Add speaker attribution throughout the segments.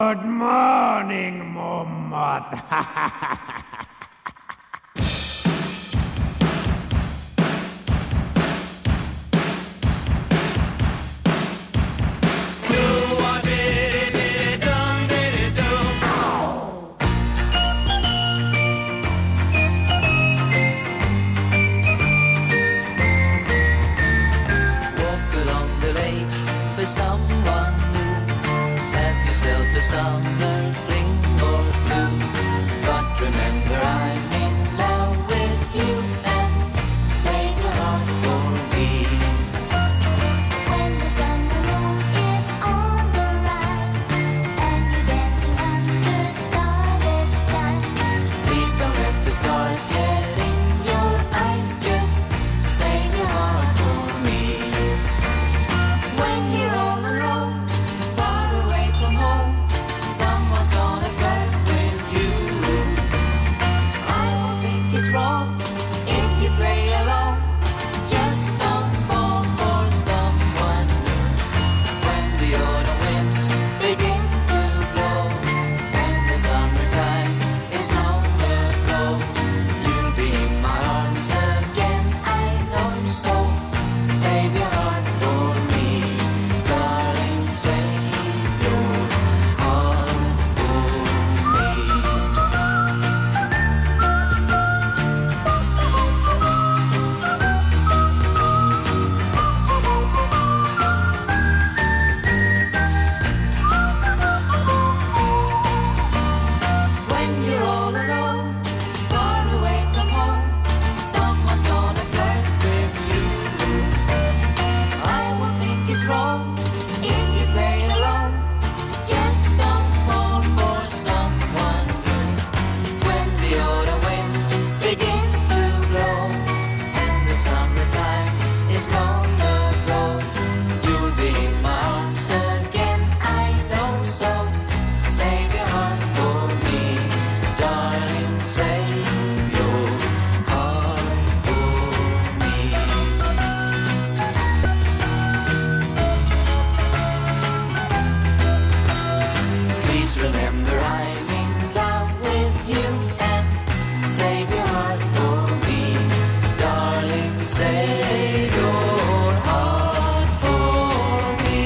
Speaker 1: Good morning, mummot.
Speaker 2: Summer fling or two, but remember I'm in love with you and save your heart for me.
Speaker 3: When the summer moon is on the rise and you're dancing under starlit skies,
Speaker 2: Please don't let the stars get in your eyes, just save your heart for me.
Speaker 3: when you're all alone, far away from home,
Speaker 2: Someone's gonna flirt with you.
Speaker 3: I won't think it's wrong
Speaker 2: If you play along, just don't fall for someone new. When the autumn winds begin to blow and the summertime is long ago, you'll be in my arms again, I know so. Save your heart for me, darling, save your heart for me. When you're all alone, far away from home, someone's gonna flirt with you.
Speaker 3: I won't think it's wrong
Speaker 2: If you play along, just don't fall for someone new. When the autumn winds begin to blow and the summertime is long ago, you'll be in my arms again, I know so. Save your heart for me, darling, save your heart for me. Please remember I'm in love with you and save your heart for me, darling, save your heart for me.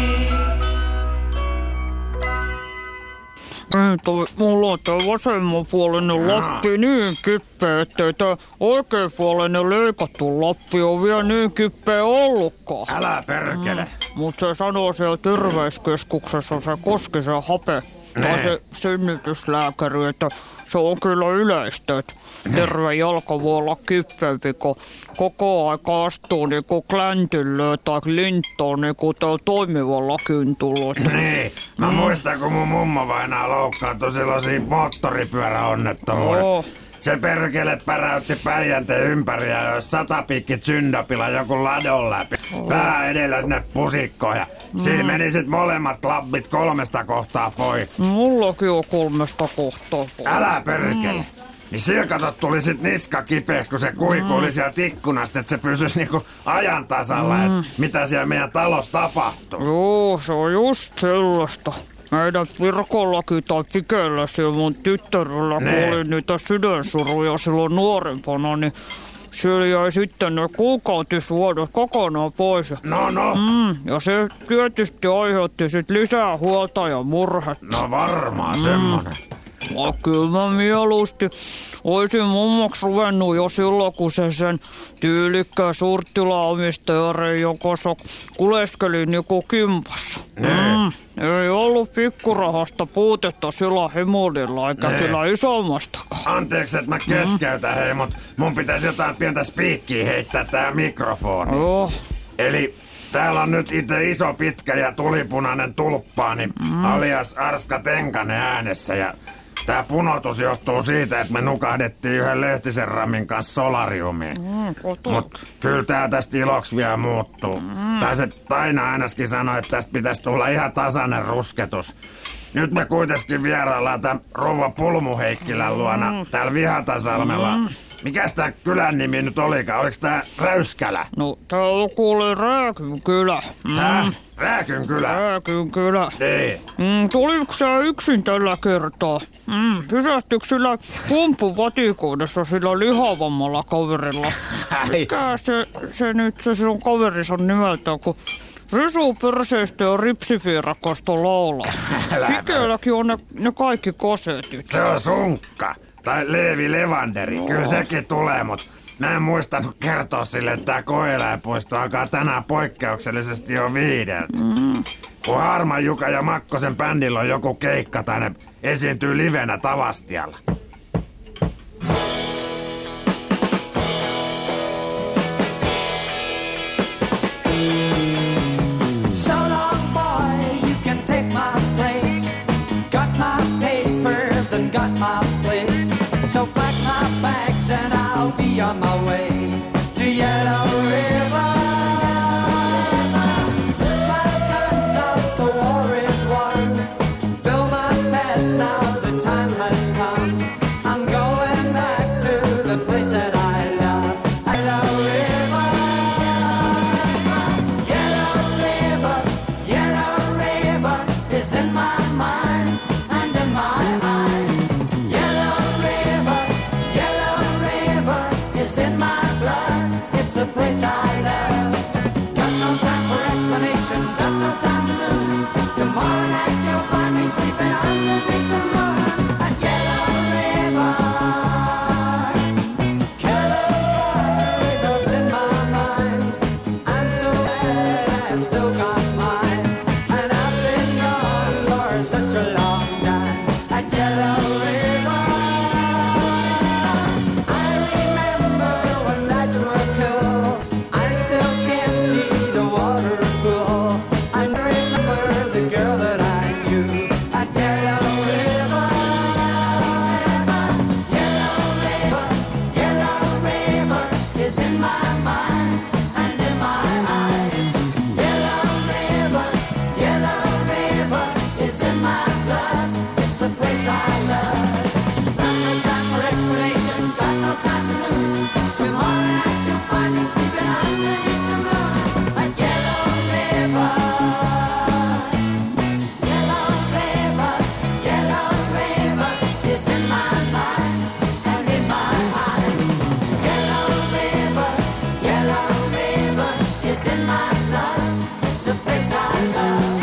Speaker 4: Mulla on tää vasemmanpuolinen lappi niin kipeä, ettei tää oikeanpuolinen leikattu lappi on vielä niin kipeä ollutkaan.
Speaker 1: Älä perkele.
Speaker 4: Mut se sanoo siellä terveyskeskuksessa, se koski se hape, tai se synnytyslääkäri, että se on kyllä yleistä, että terve jalka voi olla kipeämpi, kun koko aika astuu niinku kläntylöä tai linttoon niinku täällä toimivalla kyntulla.
Speaker 1: Niin, mä muistan, kun mun mummo vainaa loukkaantui silloin siinä moottoripyöräonnettomuudessa.
Speaker 4: Joo.
Speaker 1: Se perkele päräytti Päijänteen ympäri ja jos 100 piikki syndapilla joku ladon läpi. Pää edellä sinne pusikkoon ja siinä meni sit molemmat labbit 3 kohtaa pois.
Speaker 4: Mullakin on 3 kohtaa.
Speaker 1: Älä perkele. Niin sillä katsot tuli sit niska kipeäksi, kun se kuikuili sieltä ikkunasta, että se pysyisi niinku ajan tasalla, että mitä siellä meidän talossa tapahtuu.
Speaker 4: Joo, se on just sellaista. Meidän Virkollakin tai Pikellä siellä mun tyttärellä, kun
Speaker 1: Ne.
Speaker 4: oli niitä sydänsuruja silloin nuorempana, niin siellä jäi sitten ne kuukautisvuodot kokonaan pois.
Speaker 1: No.
Speaker 4: Ja se tietysti aiheutti sit lisää huolta ja murhetta.
Speaker 1: No varmaan semmonen.
Speaker 4: Ja kyllä mä mieluusti oisin mummoksi ruvennut jo silloin, kun se sen tyylikkään suurtilaomistaja Reijon kanssa kuleskeli niinku kimpassa. Ei ollut pikkurahasta puutetta sillä hemolilla, eikä kyllä isommastakaan.
Speaker 1: Anteeksi, että mä keskeytän, hei, mut mun pitäisi jotain pientä spiikkiä heittää tää mikrofoni.
Speaker 4: Joo,
Speaker 1: Eli täällä on nyt itse iso, pitkä ja tulipunainen tulppaani, alias Arska Tenkanen äänessä. Ja tää punotus johtuu siitä, että me nukahdettiin yhden Lehtisen Ramin kanssa solariumiin. Mut kyllä tää tästä iloksi vielä muuttuu. Tai se Taina ainakin sanoi, että tästä pitäisi tulla ihan tasainen rusketus. Nyt me kuitenkin vieraillaan tämän rouva Pulmu-Heikkilän luona täällä Vihatasalmella. Mikäs tää kylän nimi nyt olikaan? Oliks tää Räyskälä?
Speaker 4: No, tää on kuule Rääkynkylä.
Speaker 1: Tää? Rääkynkylä?
Speaker 4: Rääkynkylä.
Speaker 1: Niin.
Speaker 4: Tuliko sä yksin tällä kertaa? Pysähtyykö sillä pumppuvatikoidessa sillä lihavammalla kaverilla? Mikä se nyt se sun kaverissa on nimeltään, kun Risu perseestä ja ripsifiirakosta laulaa. Pikelläkin on ne kaikki kosetit.
Speaker 1: Se on Sunkka. Tai Leevi Levanderi. Kyllä sekin tulee, mut mä en muistanut kertoa sille, että tää koeläinpuisto alkaa tänään poikkeuksellisesti jo 5. Kun Harman Juka ja Makkosen bändillä on joku keikka tai ne esiintyy livenä Tavastialla.
Speaker 2: So long, boy, you can take my place. Got my papers and got my place. So pack my bags and I'll be on my way to Yellow River. My guns up, the war is won. Fill my past now, the time has come. I'm going back to the place that I love. Yellow River. Yellow River is in my mind and in my eyes. Yellow River is in my blood. It's a place I love. Got no time for explanations, got no time to lose. Tomorrow night you'll find me sleeping underneath the moon at Yellow River. Yellow River's in my mind. I'm so glad I've still got mine. And I've been gone for such a long time at Yellow River. I remember when nights were cool. I still can't see the water pool. I remember the girl that I knew at Yellow River. Yellow River is in my mind and in my eyes. Yellow River is in my blood. It's a place I love. Got no time for explanations, got no time to lose. Tomorrow night you'll find me sleeping underneath the moon at Yellow River. Yellow River is in my mind and in my eyes. Yellow River is in my blood. It's a place I love.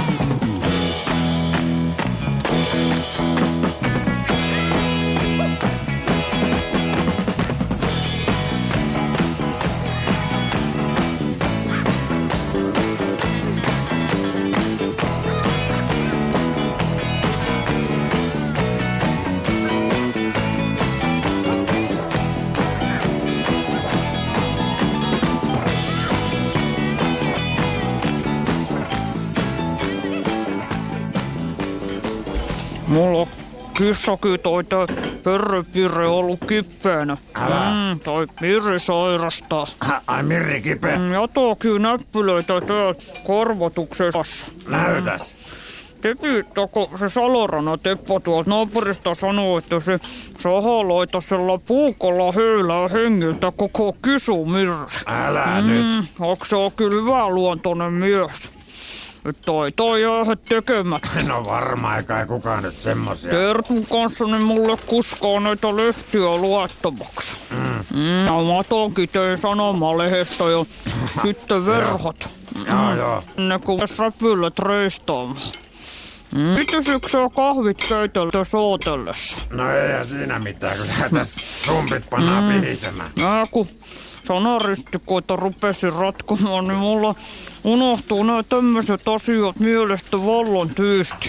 Speaker 4: Mulla on kissakin toi Pirre ollut kipeänä.
Speaker 1: Älä.
Speaker 4: Toi Mirri sairastaa.
Speaker 1: Ai Mirri kipeä.
Speaker 4: Ja toki näppylöitä täältä korvatuksessa.
Speaker 1: Näytäs.
Speaker 4: Se Salorana Teppo tuolta naapurista sanoo, että se sahaloitasella puukolla höylää hengiltä koko Kysumirri.
Speaker 1: Älä nyt.
Speaker 4: Onko se on kyllä hyväluontoinen mies? Toi jäädä tekemättä.
Speaker 1: No varmaan eikä kukaan nyt semmosia.
Speaker 4: Tertun kanssa ne mulle kuskaa näitä lehtiä luettavaksi. Ja Matonkin tein sanomalehdestä ja sitten verhot.
Speaker 1: Joo.
Speaker 4: Ne kun räpylät reistaamaan. Pitäisikö sä kahvit keitellä sootellessa?
Speaker 1: No eihän siinä mitään, kun tässä sumpit pannaan pihisemään.
Speaker 4: Kun sanaristikoita rupesin ratkomaan, niin mulla unohtuu nämä tämmöiset asiat mielestä vallan tyysti.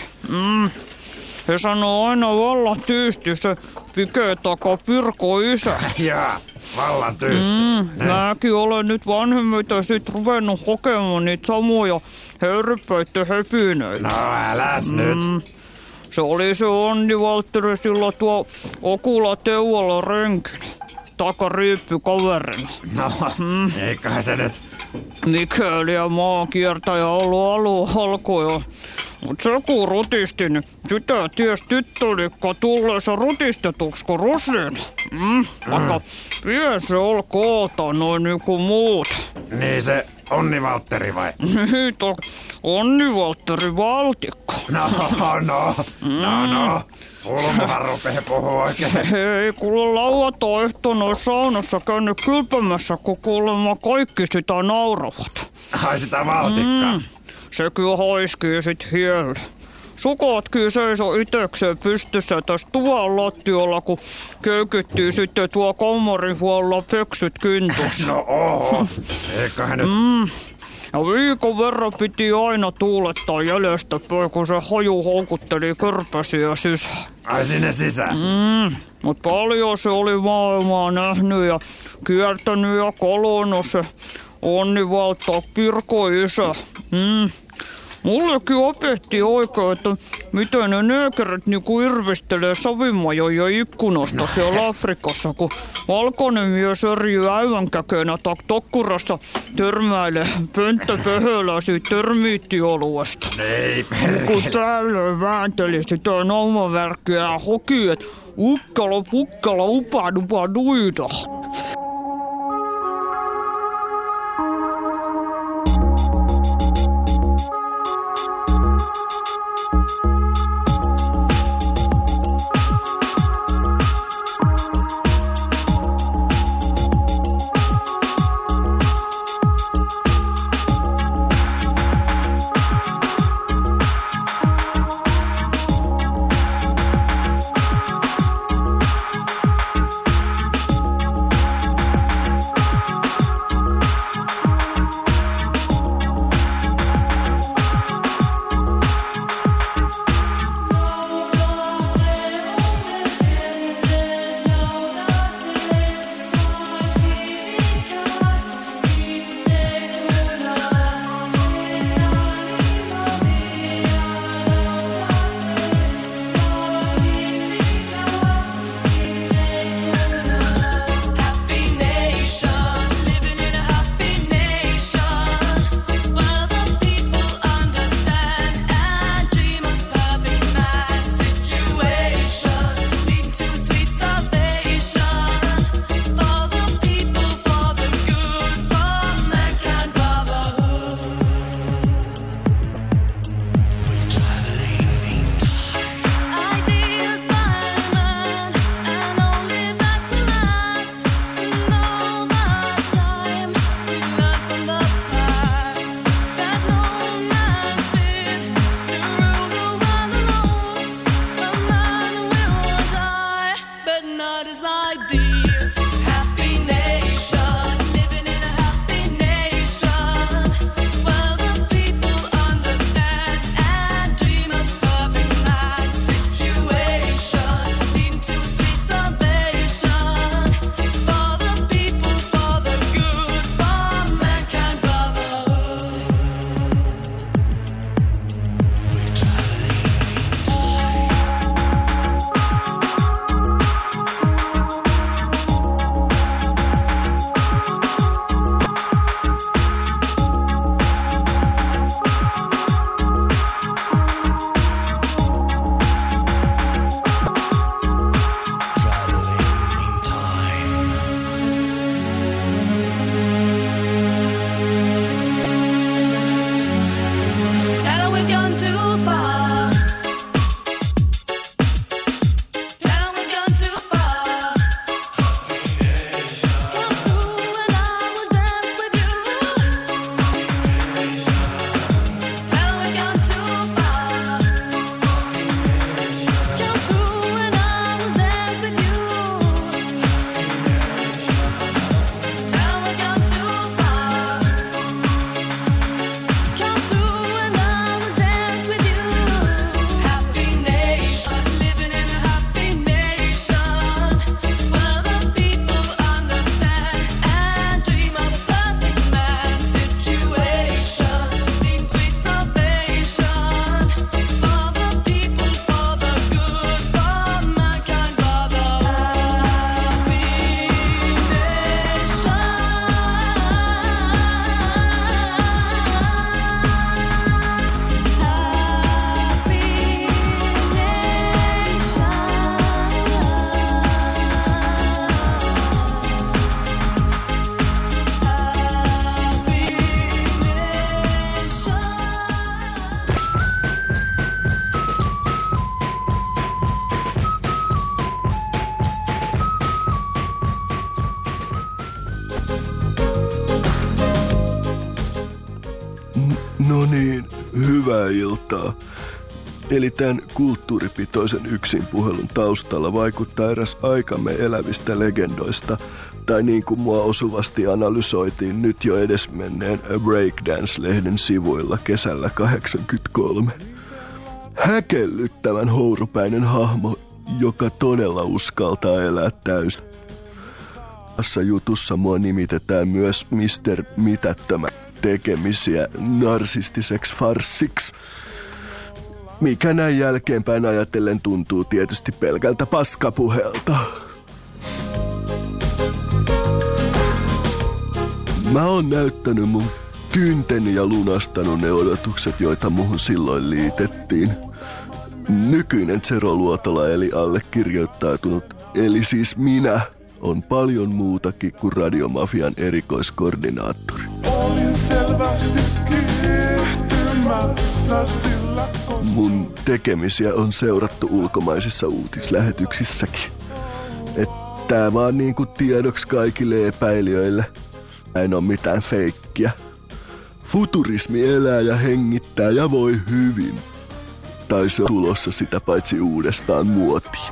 Speaker 4: He sanoo aina vallan tyysti, se pikee takaa Pirko isä.
Speaker 1: Jaa, vallan tyysti.
Speaker 4: Mäkin olen nyt vanhemmita sit ruvennut kokemaan niitä samoja hörpöitä höpinöitä.
Speaker 1: No äläs nyt.
Speaker 4: Se oli se Onni Valtteri sillä tuo Okula Teuvolla renkinä. Takariippikaverina.
Speaker 1: No, eiköhän se nyt.
Speaker 4: Mikäli ja maankiertäjä ollut alkuja. Mut se kun rutisti, niin sitä ties tyttölikka tulleensa rutistetuks kuin rusina. Vaikka pien se ol koota noin niinku muut.
Speaker 1: Niin se Onni Valtteri vai?
Speaker 4: Niitä Onni Valtteri Valtikko.
Speaker 1: No. Ulmohan rupee puhua oikein.
Speaker 4: Ei kuule lauantai-ehtona saunassa käynyt kylpemässä, kun kuulemma kaikki sitä nauravat.
Speaker 1: Ai sitä Valtikkaa.
Speaker 4: Se kyllä haiskii sit hielle. Sukatkin seiso itekseen pystyssä tässä tuvan lattiolla, kun köykyttiin sitten tuo kammarin puolella peksyt kintussa.
Speaker 1: No oho, eiköhän nyt...
Speaker 4: Ja viikon verran piti aina tuulettaa jäljestä, kun se haju houkutteli kärpäsiä sisään.
Speaker 1: Ai sinne sisään?
Speaker 4: Mut paljon se oli maailmaa nähnyt ja kiertänyt ja kolonnut se Onni Valttaa Pirko isä. Mullekin opetti oikein, että miten ne neekerit niinku irvistelee savimajoja ikkunasta siellä Afrikassa, kun valkoinen mies örjyy äivänkäkeenä tokkurassa törmäilee pönttöpöhöläisiä termiittioluesta.
Speaker 1: Ei perkele.
Speaker 4: Kun tällöin väänteli sitä naumavärkkiä ja hoki, et ukkala pukkala upa duida.
Speaker 5: No niin, hyvää iltaa. Eli tämän kulttuuripitoisen yksinpuhelun taustalla vaikuttaa eräs aikamme elävistä legendoista, tai niin kuin mua osuvasti analysoitiin nyt jo edesmenneen Breakdance-lehden sivuilla kesällä 1983. Häkellyttävän hourupäinen hahmo, joka todella uskaltaa elää täysin. Tässä jutussa mua nimitetään myös Mr. Mitättömän tekemisiä narsistiseksi farssiksi, mikä näin jälkeenpäin ajatellen tuntuu tietysti pelkältä paskapuheelta. Mä oon näyttänyt mun kynteni ja lunastanut ne odotukset, joita muhun silloin liitettiin. Nykyinen Zero Luotola eli allekirjoittautunut, eli siis minä, on paljon muutakin kuin Radiomafian erikoiskoordinaattori.
Speaker 6: Olin selvästi kiihtymässä sillä
Speaker 5: Mun tekemisiä on seurattu ulkomaisissa uutislähetyksissäkin. Tää vaan niinku tiedoksi kaikille epäilijöille. En oo mitään feikkiä. Futurismi elää ja hengittää ja voi hyvin. Tai se on tulossa sitä paitsi uudestaan muotiin.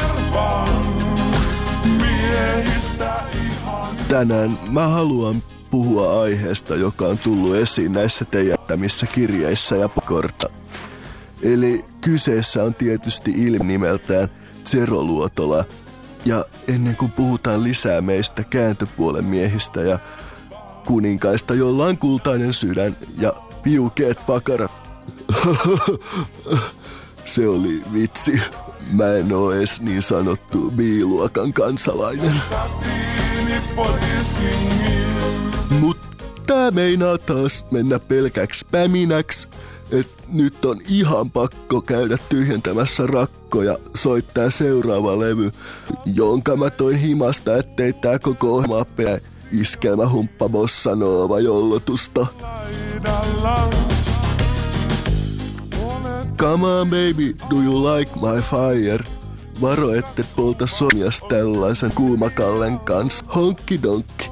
Speaker 5: Tänään mä haluan puhua aiheesta, joka on tullut esiin näissä teijättämissä kirjeissä ja pakorta. Eli kyseessä on tietysti ilmi nimeltään Zero Luotola. Ja ennen kuin puhutaan lisää meistä kääntöpuolen miehistä ja kuninkaista, jolla on kultainen sydän ja piukeet pakarat. Se oli vitsi. Mä en oo edes niin sanottu B-luokan kansalainen. Mutta meinaa taas mennä pelkäksi päminäksi, että nyt on ihan pakko käydä tyhjentämässä rakkoja, soittaa seuraava levy, jonka mä toin himasta, ettei tää koko ohjelma pää iskelmähumppa bossa nova jollotusta. Come on baby, do you like my fire? Varo ette polta Sonjas tällaisen kuumakallen kanssa. Honkki donkki.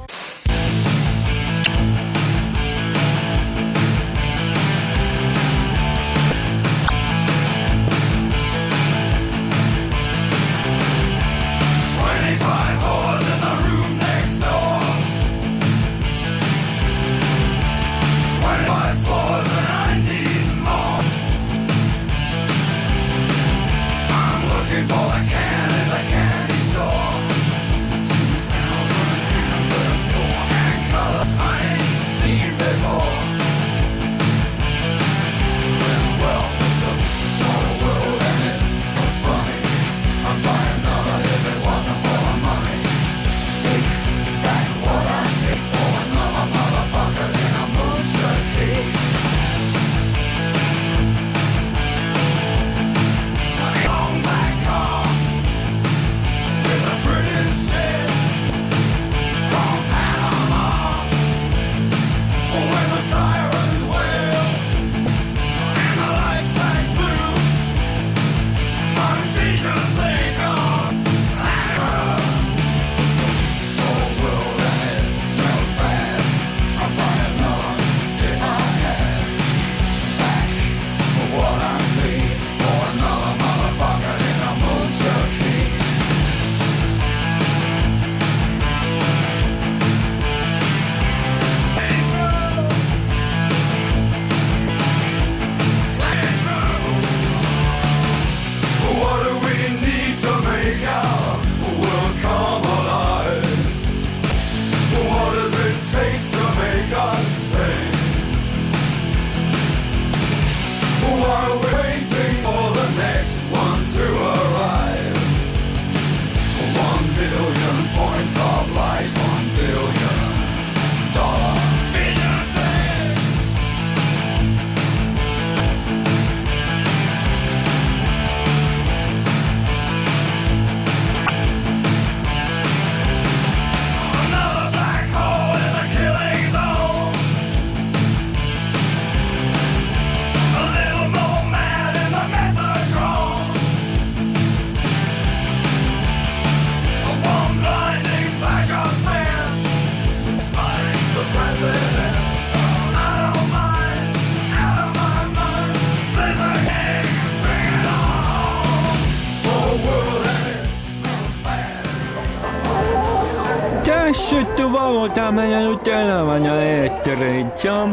Speaker 7: Sytty valota meidän nyt elämän ja eetterein.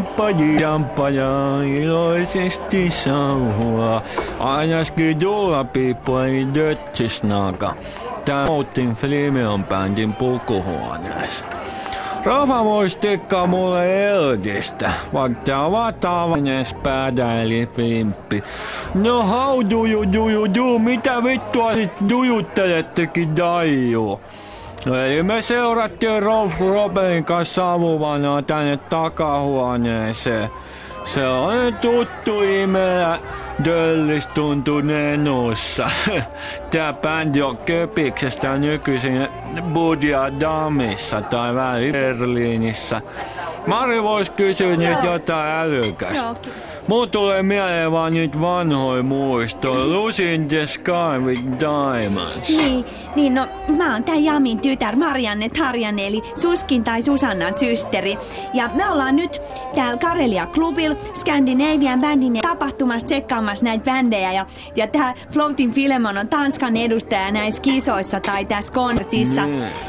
Speaker 7: Jampa ja iloisesti sauhua. Ainakin juhlapiippu eli dötsisnaaka. Tää Outin Flimeon bändin pukuhuoneessa. Rafa vois tekkaa mulle Eldistä, vaikka tää on vaan tavallinen spädä eli fimppi. No how do you, mitä vittua sit dujuttelettekin daiju? Eli me seurattiin Rolf Robin kanssa savuvanaa tänne takahuoneeseen. Se on tuttu imelä döllistuntuneen nuussa. Tää bändi on Köpiksestä nykyisin Budia Damissa tai väli Berliinissä. Mari vois kysyä nyt jotain älykästä. Mun tulee mieleen vaan nyt vanhoja muistoja. Lucy in the Sky with Diamonds.
Speaker 8: Niin, no mä oon tää Jamin tytär Marianne Tarjanne, eli Suskin tai Susannan systeri. Ja me ollaan nyt täällä Karelia Clubil Scandinavian bändin tapahtumassa tsekkaamassa näitä bändejä. Ja tää Floating Filemon on Tanskan edustaja näissä kisoissa tai tässä konsertissa.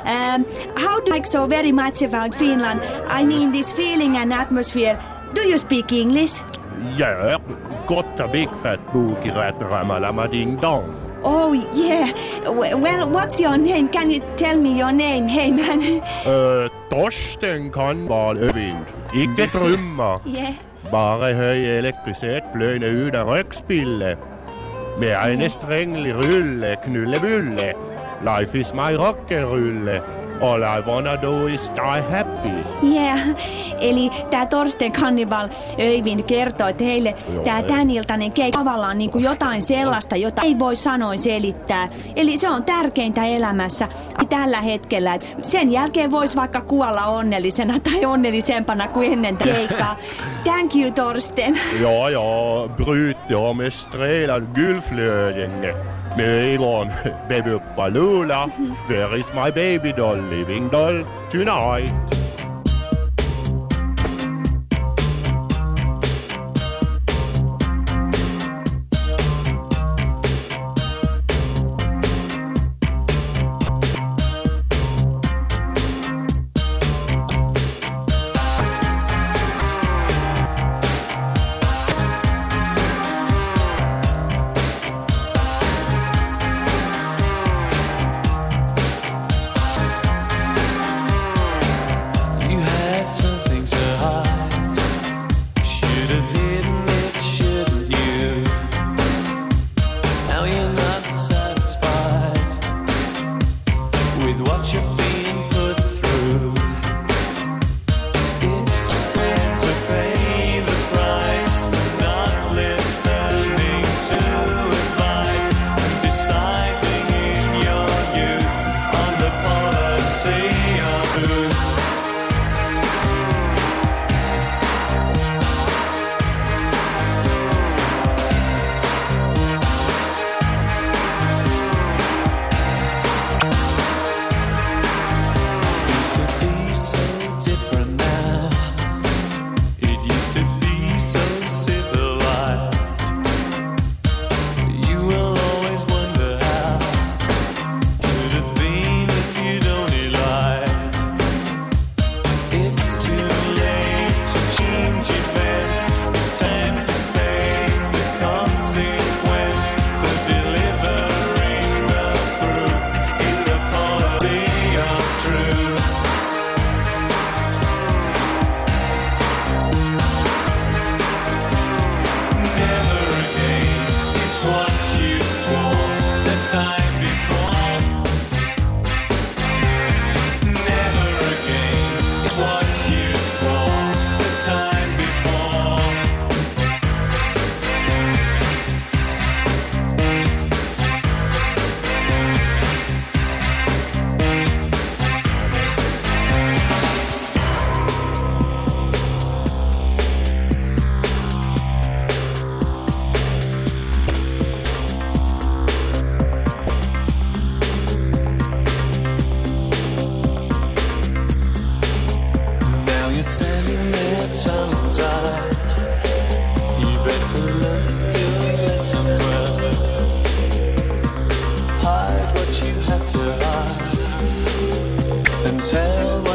Speaker 8: How do you like so very much about Finland? I mean this feeling and atmosphere. Do you speak English?
Speaker 9: Ja, gott och big fat bok i rätt ramalama ding dong.
Speaker 8: Oh, yeah. Well, what's your name? Can you tell me your name? Hey, man.
Speaker 9: Torsten Kanval Övind. Icke trumma.
Speaker 8: Yeah.
Speaker 9: Bara höj elektricitet flöjne uda rökspille. Med en stränglig rulle, knullebulle. Life is my rock'n'rulle. All I wanna do is die happy.
Speaker 8: Yeah. Eli tää Torsten Kannibal Öivind kertoo teille tää täniltainen keikka tavallaan niinku jotain sellaista, jota ei voi sanoin selittää. Eli se on tärkeintä elämässä tällä hetkellä. Sen jälkeen vois vaikka kuolla onnellisena tai onnellisempana kuin ennen keikkaa. Thank you, Torsten.
Speaker 9: Ja, bryter jag med strälan guldflöden. Med ögon, baby Palula. Where is my baby doll, living doll tonight?
Speaker 2: Hide what you have to hide and tell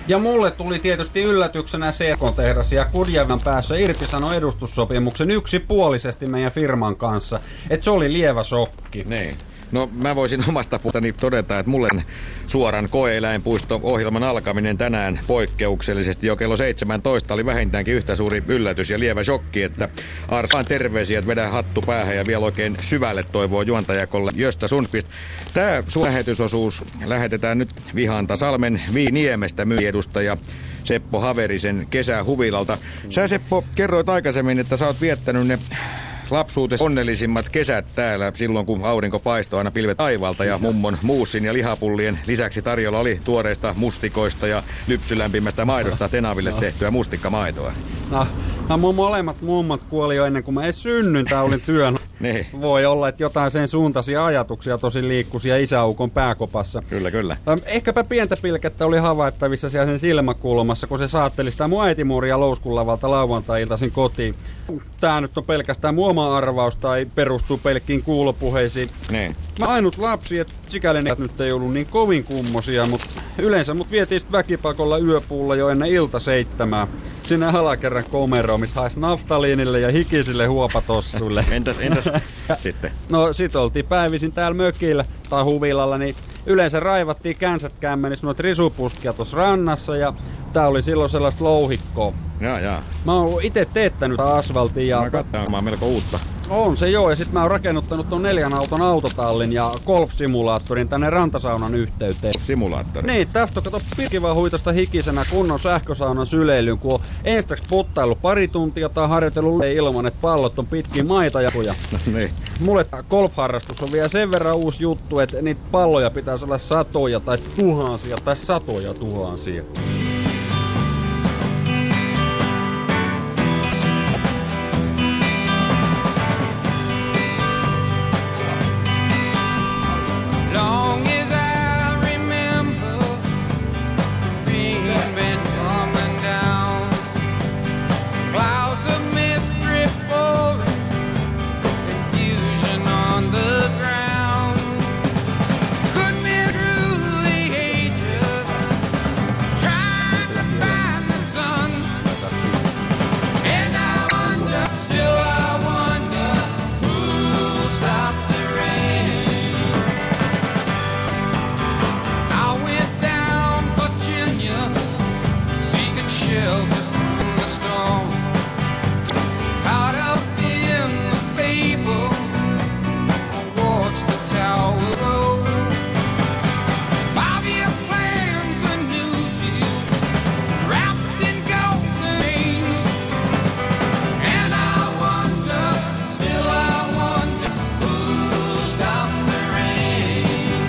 Speaker 10: Ja mulle tuli tietysti yllätyksenä se, kun tehdas ja Kudjärven päässä irtisanoi edustussopimuksen yksipuolisesti meidän firman kanssa. Että se oli lievä shokki.
Speaker 11: Niin. No mä voisin omasta puoltani todeta, että mulle suoran koe-eläinpuisto-ohjelman alkaminen tänään poikkeuksellisesti jo kello 17 oli vähintäänkin yhtä suuri yllätys ja lievä shokki, että Arsaan terveisiä, että vedä hattu päähän ja vielä oikein syvälle toivoo juontajakolle Gösta Sundqvist. Tää lähetysosuus lähetetään nyt Vihanta-Salmen Viiniemestä myyjiedustaja Seppo Haverisen kesähuvilalta. Sä Seppo kerroit aikaisemmin, että sä oot viettänyt ne lapsuutesi onnellisimmat kesät täällä silloin, kun aurinko paistoi aina pilvet taivaalta ja mummon muussin ja lihapullien lisäksi tarjolla oli tuoreista mustikoista ja lypsylämpimästä maidosta Tenaville tehtyä mustikkamaitoa.
Speaker 10: No mun molemmat mummot kuoli jo ennen kuin mä edes synnyin, tää olin työn.
Speaker 11: Niin.
Speaker 10: Voi olla, että jotain sen suuntaisia ajatuksia tosi liikkuisia isäukon pääkopassa.
Speaker 11: Kyllä.
Speaker 10: Ehkäpä pientä pilkettä oli havaittavissa siellä sen silmäkulmassa, kun se saatteli sitä mun äitimuuria Louskun-lavalta lauantai-iltaisin kotiin. Tää nyt on pelkästään mun oma arvaus tai perustuu pelkkiin kuulopuheisiin.
Speaker 11: Niin.
Speaker 10: Mä ainut lapsi, että sikäli ne nyt ei ollut niin kovin kummosia, mutta yleensä mut vietiin väkipakolla yöpuulla jo ennen ilta 7. Sinne alakerran komeroon, missä haisi naftaliinille ja hikisille huopatossuille.
Speaker 11: Entäs sitten?
Speaker 10: No sit oltiin päivisin täällä mökillä tai huvilalla, niin yleensä raivattiin känsät kämmenissä noita risupuskia tuossa rannassa ja tää oli silloin sellaista louhikkoa.
Speaker 11: Jaa.
Speaker 10: Mä oon ite teettänyt asfaltin ja...
Speaker 11: Mä katsoin, mä oon melko uutta.
Speaker 10: On se joo, ja sit mä oon rakennuttanut ton 4 auton autotallin ja golf-simulaattorin tänne rantasaunan yhteyteen.
Speaker 11: Simulaattori?
Speaker 10: Niin, tästä on kato pirkivää huitosta hikisenä kunnon sähkösaunan syleilyyn, kun on enstäks puttailu pari tuntia tai harjoitellut ilman, että pallot on pitkin maitajakuja.
Speaker 11: Niin.
Speaker 10: Mulle golf-harrastus on vielä sen verran uusi juttu, että niitä palloja pitäisi olla satoja tai tuhansia tai satoja tuhansia.
Speaker 2: Long as I remember, rain been coming down, clouds of mist drip pouring, confusion on the ground. Could me through the ages, trying to find the sun, and I wonder, still I wonder, who'll stop the rain. I went down Virginia, seeking shelter from the storm. Caught up in the fable, I watched the tower roll. 5-year plans, a new deal, wrapped in golden rings. And I wonder, still I wonder, who'll stop the rain.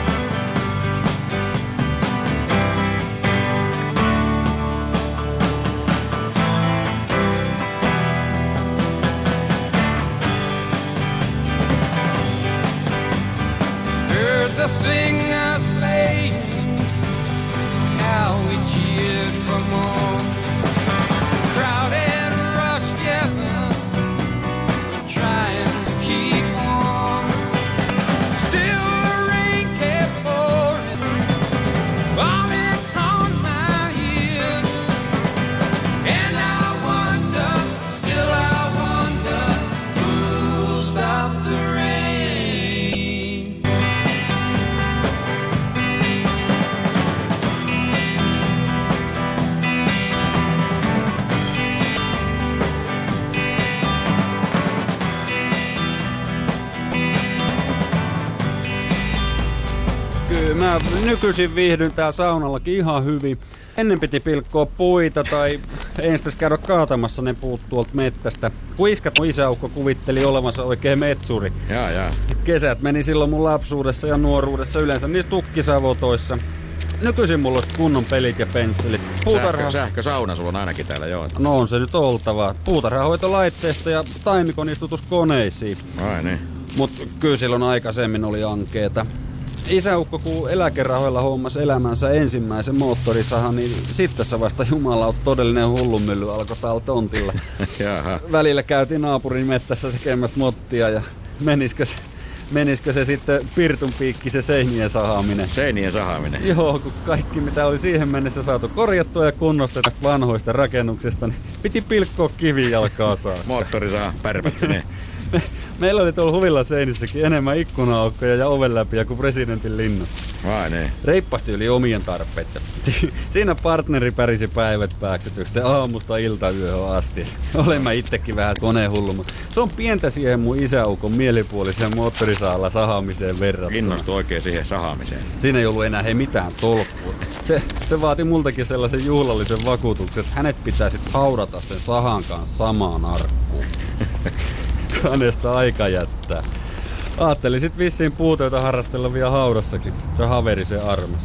Speaker 2: Heard the singers playing, how we cheered for more. Crowd had rushed together, trying to keep warm. Still the rain kept pouring, falling on my ears. And I wonder, still I wonder, who'll stop the rain.
Speaker 10: Kyllä mä nykyisin viihdyn täällä saunallakin ihan hyvin. Ennen piti pilkkoa puita tai enstäs käydä kaatamassa ne puut tuolta mettästä. Kun iskat mun isäukko kuvitteli olevansa oikein metsuri.
Speaker 11: Jaa.
Speaker 10: Kesät meni silloin mun lapsuudessa ja nuoruudessa yleensä niissä tukkisavotoissa. Nykyisin mulla on kunnon pelit ja pensselit.
Speaker 11: Sähkösauna sulla on ainakin täällä, joo.
Speaker 10: No on se nyt oltava. Puutarhanhoitolaitteista ja taimikon istutuskoneisiin.
Speaker 11: Ai niin.
Speaker 10: Mut kyllä silloin aikaisemmin oli ankeeta. Isäukko, kun eläkerahoilla hommasi elämänsä ensimmäisen moottorisahan, niin sitten se vasta jumalauta todellinen hullunmylly alkoi täällä tontilla.
Speaker 11: Jaha.
Speaker 10: Välillä käytiin naapurin mettässä tekemässä mottia ja menisikö menisikö se sitten pirtun piikki se seinien sahaaminen.
Speaker 11: Seinien sahaaminen?
Speaker 10: Joo, kun kaikki mitä oli siihen mennessä saatu korjattua ja kunnostettua vanhoista rakennuksista, niin piti pilkkoa kivijalkaa saa.
Speaker 11: Moottori saa pärpättyneen.
Speaker 10: Meillä oli tuolla huvilla seinissäkin enemmän ikkuna-aukkoja ja ovenläpiä kuin presidentin linnassa.
Speaker 11: Vai niin?
Speaker 10: Reippaasti yli omien tarpeiden. Siinä partneri pärisi päivät pääksytystä aamusta iltayöhön asti. Olen mä itsekin vähän konehullu, mutta se on pientä siihen mun isäukon mielipuoliseen moottorisaalla sahaamiseen verrattuna.
Speaker 11: Innostui oikein siihen sahaamiseen.
Speaker 10: Siinä ei ollut enää mitään tolkkua. Se vaati multakin sellaisen juhlallisen vakuutuksen, että hänet pitää sit haudata sen sahan kanssa samaan arkkuun. Kanesta aika jättää. Aattelin sit vissiin puutöitä harrastella vielä haudassakin. Se haveri se armas.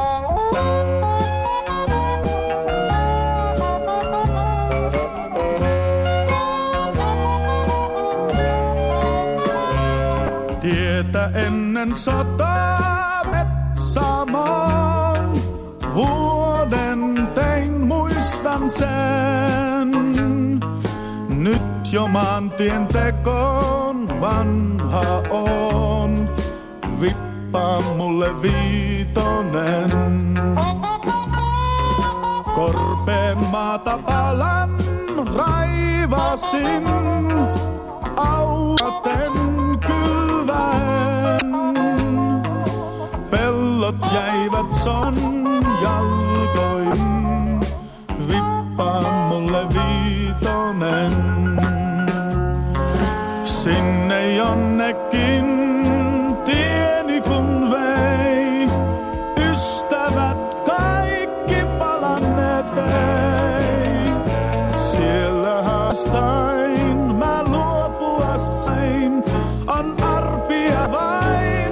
Speaker 6: Tietä ennen sotaa Metsämaan. Vuoden tein muistan sen. Nyt jo maantien tekoon vanha on. Vippaa mulle viitonen. Korpeen maata palan raivasin. Aukaten kylväen. Pellot jäivät son jalkoin. Vippaa mulle viitonen. Sinne jonnekin tieni kun vei. Ystävät kaikki palanneet ei. Siellä haastain mä luopua sain. On arpia vain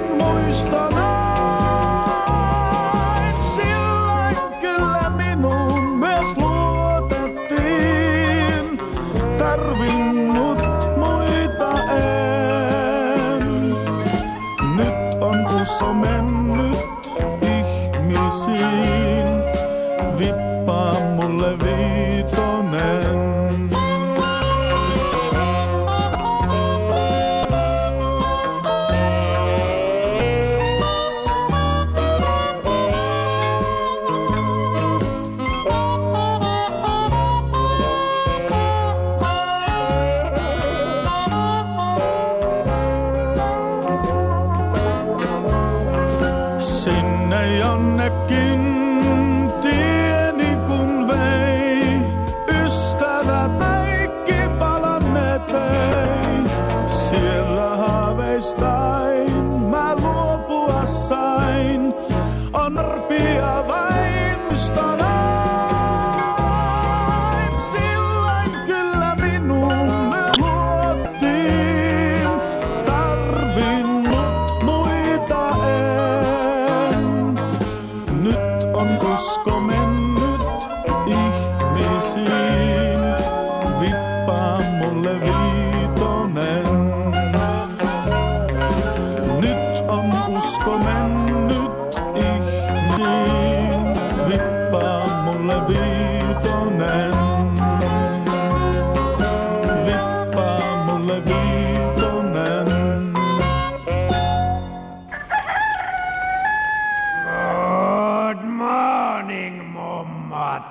Speaker 6: muistonain. Silloin kyllä minuun myös luotettiin. Tarvinnut muita en. Nyt on usko mennyt ihmisiin. Vippaa mulle viitonen. Sinne jonnekin tieni kun vei. Ystävät kaikki palanneet ei. Siellä haaveistain mä luopua sain. On arpia vain muistanain. Silloin kyllä minuun me luottiin. Tarvinnut muita en. Nyt on usko mennyt ihmisiin. Vippaa mulle viitonen. Nyt on usko mennyt ihmisiin. Vippaa mulle viitonen. Vippaa mulle viitonen.
Speaker 1: Good morning, mummat.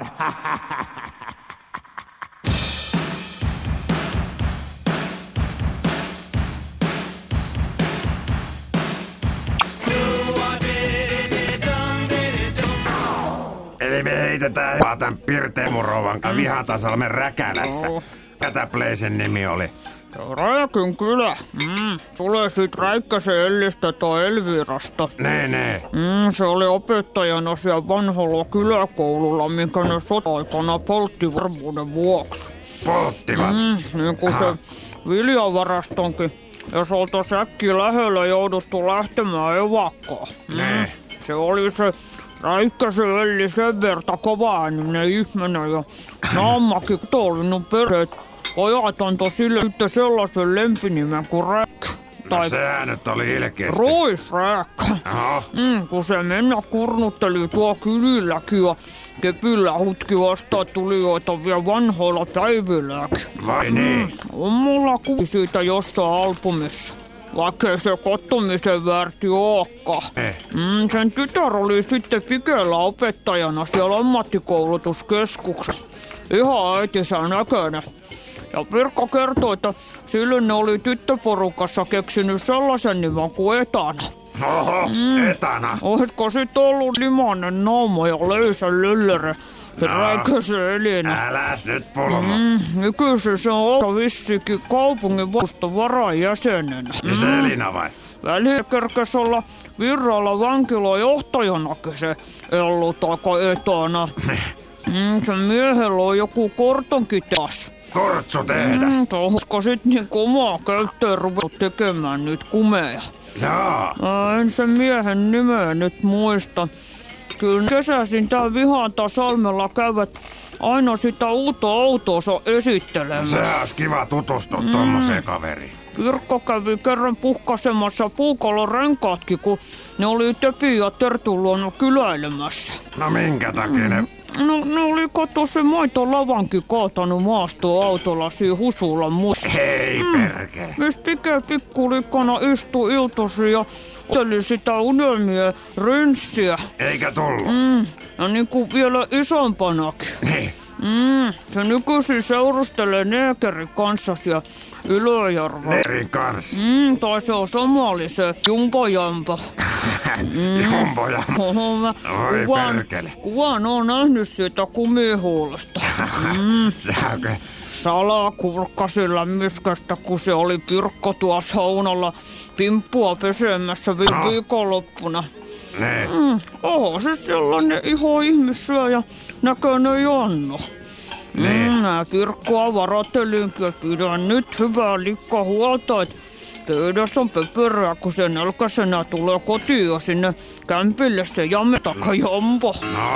Speaker 1: Eli me heitetään tämän Pirteemurouvan Vihatasalmen Räkälässä. Tätä Pleisen nimi oli.
Speaker 4: Rajakin kylä. Tulee sit Räikkäsen Ellistä tai Elvirasta.
Speaker 1: Nee.
Speaker 4: Se oli opettajana siellä vanhalla kyläkoululla, minkä ne sota-aikana poltti varmuuden vuoksi.
Speaker 1: Polttivat?
Speaker 4: Niin kuin se viljavarastonkin. Jos oltais äkkiä lähellä jouduttu lähtemään evakkoon. Se oli se Räikkäsen Elli sen verta kovaääninen ihminen ja naammakin kutollinut perheet. Pojat antoi sille yhtä sellaisen lempinimen kuin Räkkä.
Speaker 1: No sehän nyt oli ilkeästi.
Speaker 4: Ruisräkkä. Kun se mennä kurnutteli tuo kylilläkin ja kepillä hutki vastaan tulijoita vielä vanhoilla päivilläkin.
Speaker 1: Vai niin?
Speaker 4: On mulla kuvi siitä jossain albumissa. vaikka se kottumisen väärti olekaan. Sen tytär oli sitten Pikellä opettajana siellä ammattikoulutuskeskuksessa. Ihan äitinsä näköinen. Ja Pirkko kertoi, että silloin ne oli tyttöporukassa keksinyt sellaisen nimen kuin Etana.
Speaker 1: Oho, Etana.
Speaker 4: Olisiko sit ollut limainen naama ja löysä löllere? Se räikösen elinä.
Speaker 1: Äläs nyt pulmo.
Speaker 4: Nykyisin se on vissikin kaupungin valtuuston varajäsenenä.
Speaker 1: Se Elina vai?
Speaker 4: Välillä kerkesi olla Virralla vankilajohtajanakin se Ellu tai Etana. Sen miehellä on joku kortonkin taas.
Speaker 1: Kortsu tehdä.
Speaker 4: Olisiko sit niinku omaa käyttöön ruvennut tekemään nyt kumeja?
Speaker 1: Jaa.
Speaker 4: En sen miehen nimeä nyt muista. Kyllä kesäisin tää Vihanta Salmella käyvät aina sitä uutta autoonsa esittelemässä.
Speaker 1: Se olisi kiva tutustua tommoseen kaveriin.
Speaker 4: Pirkko kävi kerran puhkasemassa puukolon renkaatkin, kun ne oli Tepi ja Tertun luona kyläilemässä.
Speaker 1: No minkä takia ne...
Speaker 4: No, ne oli kato se maitolavankin kaatanut maastoon autolla siinä Husulan muissa.
Speaker 1: Hei perkele.
Speaker 4: Miss Pike pikkulikkana istui iltasi ja otteli sitä unelmien rynssiä.
Speaker 1: Eikä tullut.
Speaker 4: Ja niinku vielä isompanakin.
Speaker 1: Niin.
Speaker 4: Se nykyisin seurustelee Neekerin kanssa siellä Ylöjärvellä.
Speaker 1: Neerin kanssa.
Speaker 4: Tai se on somali se Jumbojampa.
Speaker 1: Jumbojampa. Oi perkele.
Speaker 4: Kuvan on nähnyt siitä kumihuulesta.
Speaker 1: Säkö?
Speaker 4: Salakurkkasilla myskästä, kun se oli Pirkko tuossa saunalla pimppua pesemässä viikonloppuna.
Speaker 1: Ne.
Speaker 4: Oho, se sellainen iho ihmissyöjä näköinen Janno. Nää Pirkkoa varoittelinkin, että pidän nyt hyvää likka huolta, että pöydässä on pöperää, kun se nälkäisenä tulee kotiin ja sinne kämpille se Jame taka Jampo.
Speaker 1: No.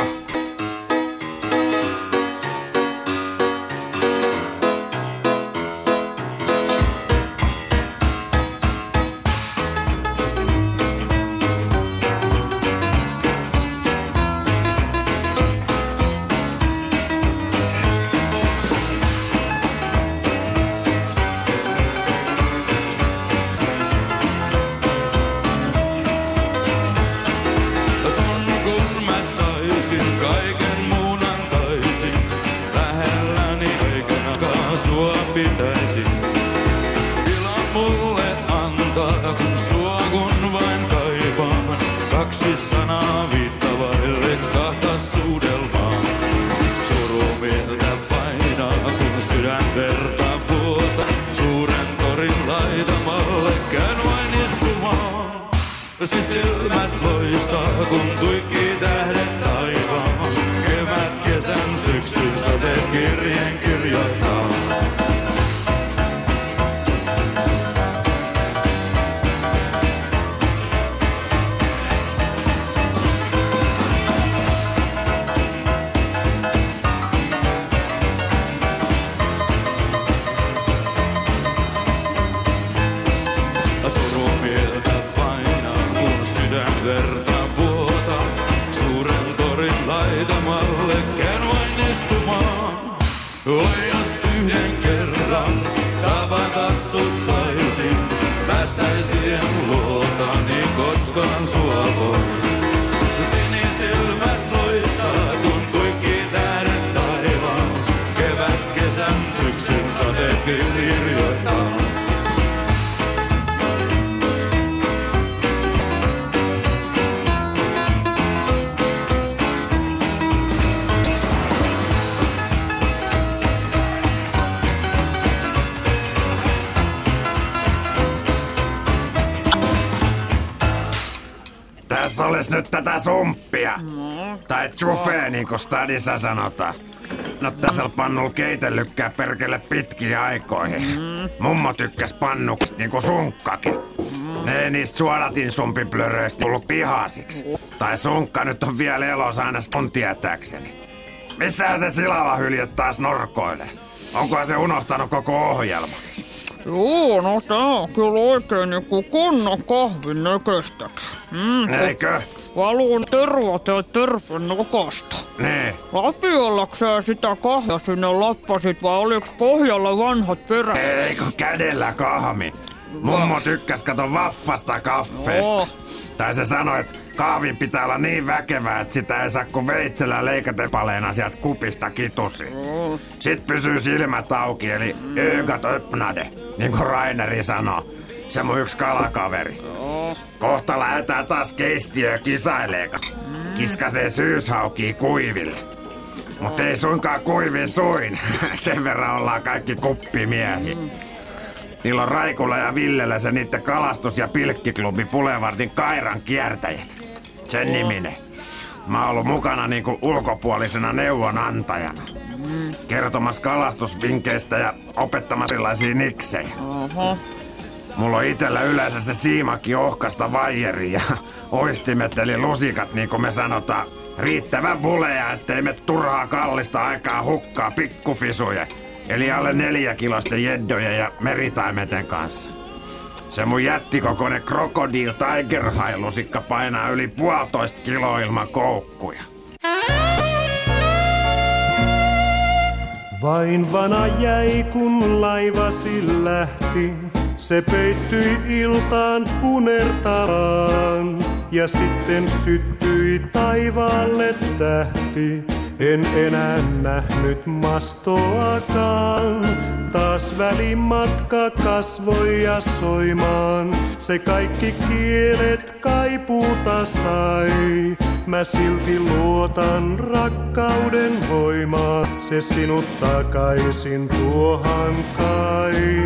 Speaker 1: Tässä olis nyt tätä sumppia. Tai chufee, niinku stadissa sanotaan. No tässä pannulla keitellykkää perkele pitkiin aikoihin. Mummo tykkäs pannuksista niinku sunkkakin. Ne ei niistä suodatin sumpiplöröistä tullut pihasiksi. Tai sunkka nyt on vielä elossa aina mun tietääkseni. Missähän se silava hyljet taas norkoilee? Onkohan se unohtanut koko ohjelma?
Speaker 4: Joo, no tää on kyllä oikein niinku kunnon kahvin näköistäks.
Speaker 1: Eikö?
Speaker 4: Valuun tervat ja terven nokasta.
Speaker 1: Nee.
Speaker 4: Lapiollaksä sitä kahvia sinne lappasit vai oliks pohjalla vanhat perät?
Speaker 1: Eikö kädellä kahmi? Mummo tykkäs kato vaffasta kaffeesta.
Speaker 4: Oo.
Speaker 1: Tai se sanoi, että kahvin pitää olla niin väkevää, että sitä ei saa kuin veitsellä leikatepaleena sieltä kupista kitusi. Sit pysyy silmät auki, eli ögat öppnade, niin kuin Raineri sanoo. Se mun yksi kalakaveri. Kohta lähetään taas keistiöön kisaileeka. Kiskasee syyshaukii kuiville. Mut ei suinkaan kuivin suin. Sen verran ollaan kaikki kuppimiehi. Niillä on Raikulla ja Villellä se niitten kalastus- ja pilkkiklubi Boulevardin Kairan kiertäjät. Sen niminen. Mä oon ollut mukana niinku ulkopuolisena neuvonantajana. Kertomassa kalastusvinkkeistä ja opettamassa erilaisia niksejä. Mulla on itellä yleensä se siimakki ohkasta vaijeri ja oistimet eli lusikat, niin kuin me sanotaan. Riittävän buleja, ettei me turhaa kallista aikaa hukkaa pikkufisuja. Eli alle 4 kilosten jeddoja ja meritaimeten kanssa. Se mun jättikokoinen Crocodile Tiger High lusikka painaa yli 1,5 kiloa ilman koukkuja.
Speaker 12: Vain vana jäi, kun laivasi lähti. Se peittyi iltaan punertamaan ja sitten syttyi taivaalle tähti. En enää nähnyt mastoakaan, taas välimatka kasvoja soimaan. Se kaikki kielet kaipuuta sai, mä silti luotan rakkauden voimaan. Se sinut takaisin tuohan kai.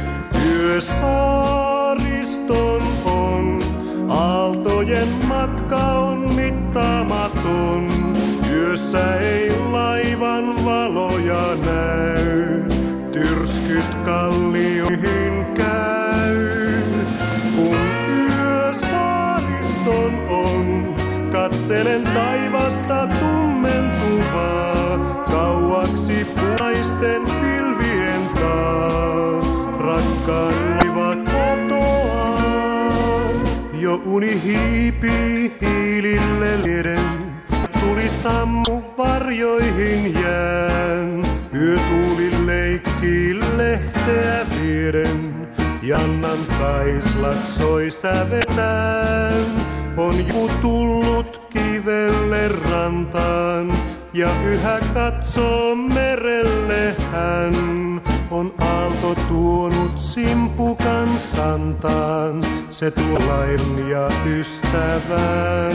Speaker 12: Yösaariston on, aaltojen matka on mittaamaton. Yössä ei laivan valoja näy, tyrskyt kallioihin käy. Kun yösaariston on, katselen taivasta tummentuvaa, kauaksi punaisten pilvien taa. Rakkaan laiva kotoaa, jo uni hiipii hiilille lieden. Tuli sammu varjoihin jään, yötuuli leikkii lehteä vieden. Jannan kaislat soi sävetään, on joku tullut kivelle rantaan. Ja yhä katsoo merelle hän, on aalto tuonut simpukan santaan. Se tuo lain ja ystävän.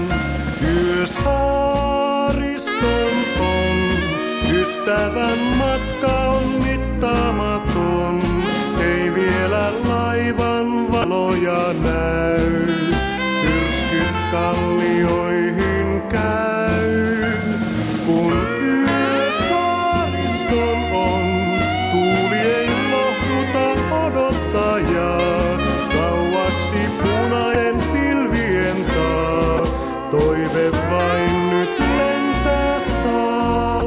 Speaker 12: Yösaariston on, ystävän matka on mittaamaton. Ei vielä laivan valoja näy, tyrskyt kallioihin käy. Kun yösaariston on, tuuli ei lohduta odottajaa. Kauaksi punainen pilvien taa, toive vain nyt lentää saa.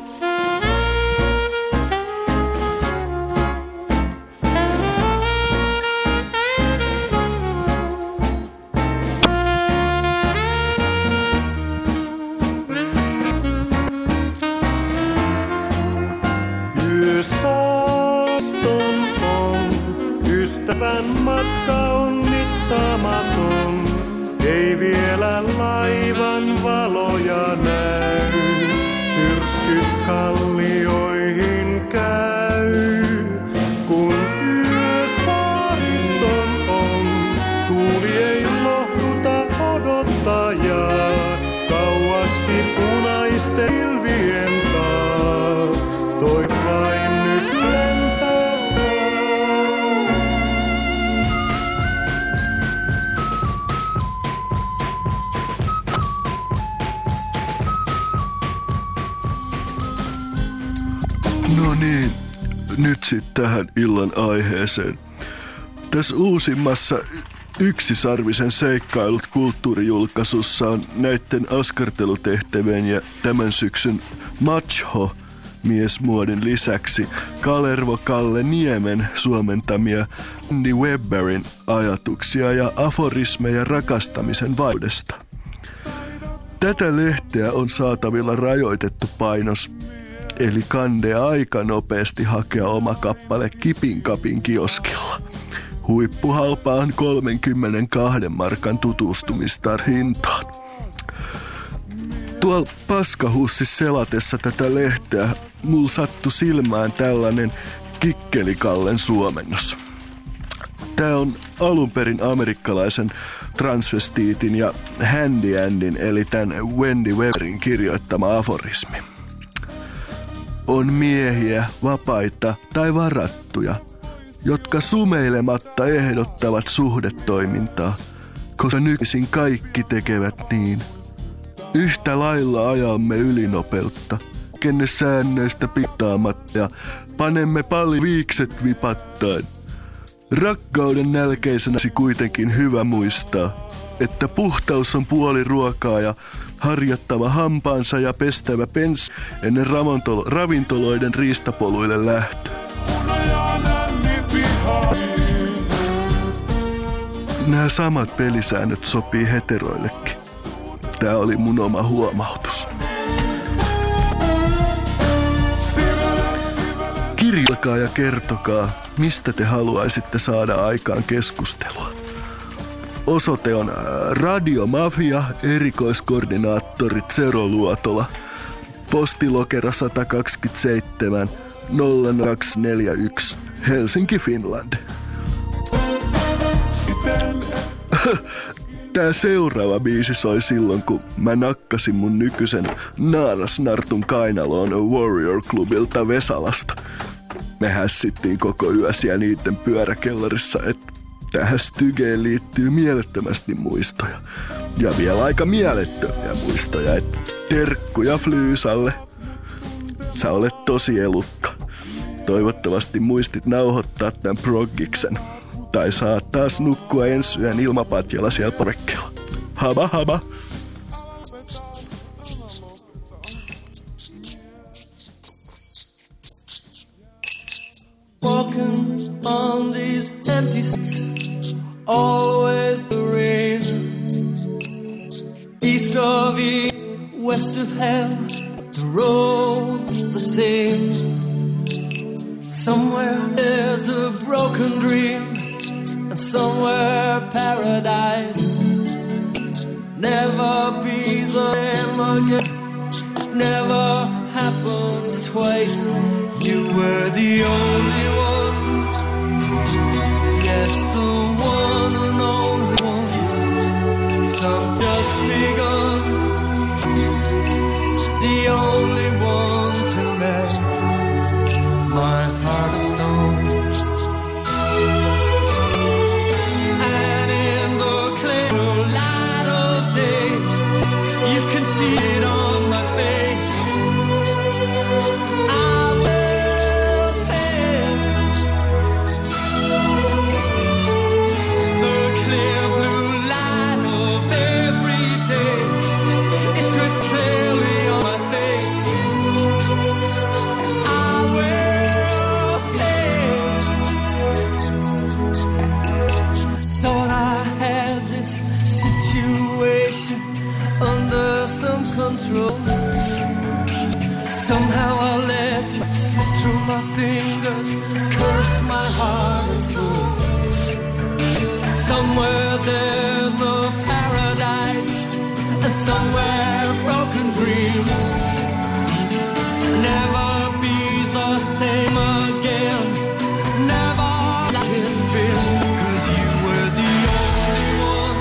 Speaker 12: Yösaaston on, ystävän matka on mittaamaton. Ei vielä laivan valoja näy, tyrskyt kallioihin käy. Kun yösaariston on, tuuli ei lohduta odottajaa. Kauaksi punaisten pilvien taa, toi vain nyt lentää saa.
Speaker 5: No niin, nyt sitten tähän illan aiheeseen. Tässä uusimmassa Yksisarvisen seikkailut kulttuurijulkaisussa on näitten askartelutehtävien ja tämän syksyn macho-miesmuodin lisäksi Kalervo Kalle Niemen suomentamia Andy Webberin ajatuksia ja aforismeja rakastamisen vaudesta. Tätä lehteä on saatavilla rajoitettu painos, eli kandea aika nopeasti hakea oma kappale Kipin Kapin kioskilla. Huippuhalpaan 32 markan tutustumistar hintaan. Tuolla paskahussissa selatessa tätä lehteä mulla sattui silmään tällainen Kikkelikallen suomennos. Tää on alun perin amerikkalaisen transvestiitin ja Handy Andyn eli tän Wendy Weberin kirjoittama aforismi. On miehiä, vapaita tai varattuja, jotka sumeilematta ehdottavat suhdetoimintaa, koska nykyisin kaikki tekevät niin. Yhtä lailla ajamme ylinopeutta, kenne säännöistä pittaamatta ja panemme paljon viikset vipattain. Rakkauden nälkeisenäsi kuitenkin hyvä muistaa, että puhtaus on puoli ruokaa ja harjattava hampaansa ja pestävä pens ennen ravintoloiden riistapoluille lähtöä. Nämä samat pelisäännöt sopii heteroillekin. Tää oli mun oma huomautus. Kirjalkaa ja kertokaa, mistä te haluaisitte saada aikaan keskustelua. Osoite on Radio Mafia, erikoiskoordinaattori Zero Luotola, postilokero 127 0241, Helsinki, Finland. Tää seuraava biisi soi silloin, kun mä nakkasin mun nykyisen naarasnartun kainaloon Warrior Clubilta Vesalasta. Me hässittiin koko yö siellä niitten pyöräkellarissa, että tähän stygeen liittyy mielettömästi muistoja. Ja vielä aika mielettömiä muistoja, että terkkuja Flyysalle. Sä olet tosi elukka. Toivottavasti muistit nauhoittaa tän proggiksen. Tai saat taas nukkua ensi yön ilmapatjalla siellä parkkeella. Haba haba!
Speaker 2: Walking on these empty streets, always the rain. East of Eden, west of hell, the road the same. Somewhere there's a broken dream, and somewhere paradise. Never be the same again, never happens twice. You were the only one, yes, the one and only one. Some just begun, the only one to mend my heart of stone. And in the clear light of day, you can see it on my face. I will pay the clear blue light of every day. It's written clearly on my face. I will pay. Thought I had this situation under some control. Somehow I let it slip through my fingers, curse my heart and soul. Somewhere there's a paradise, and somewhere broken dreams. Never be the same again, never like it's been, 'cause you were the only one,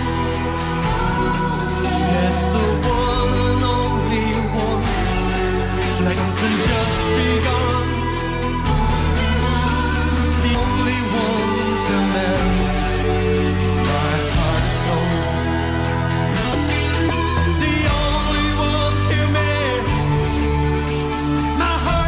Speaker 2: yes, the one and only one. Like something just begun, the only one to mend my heart of stone. The only one to mend my heart.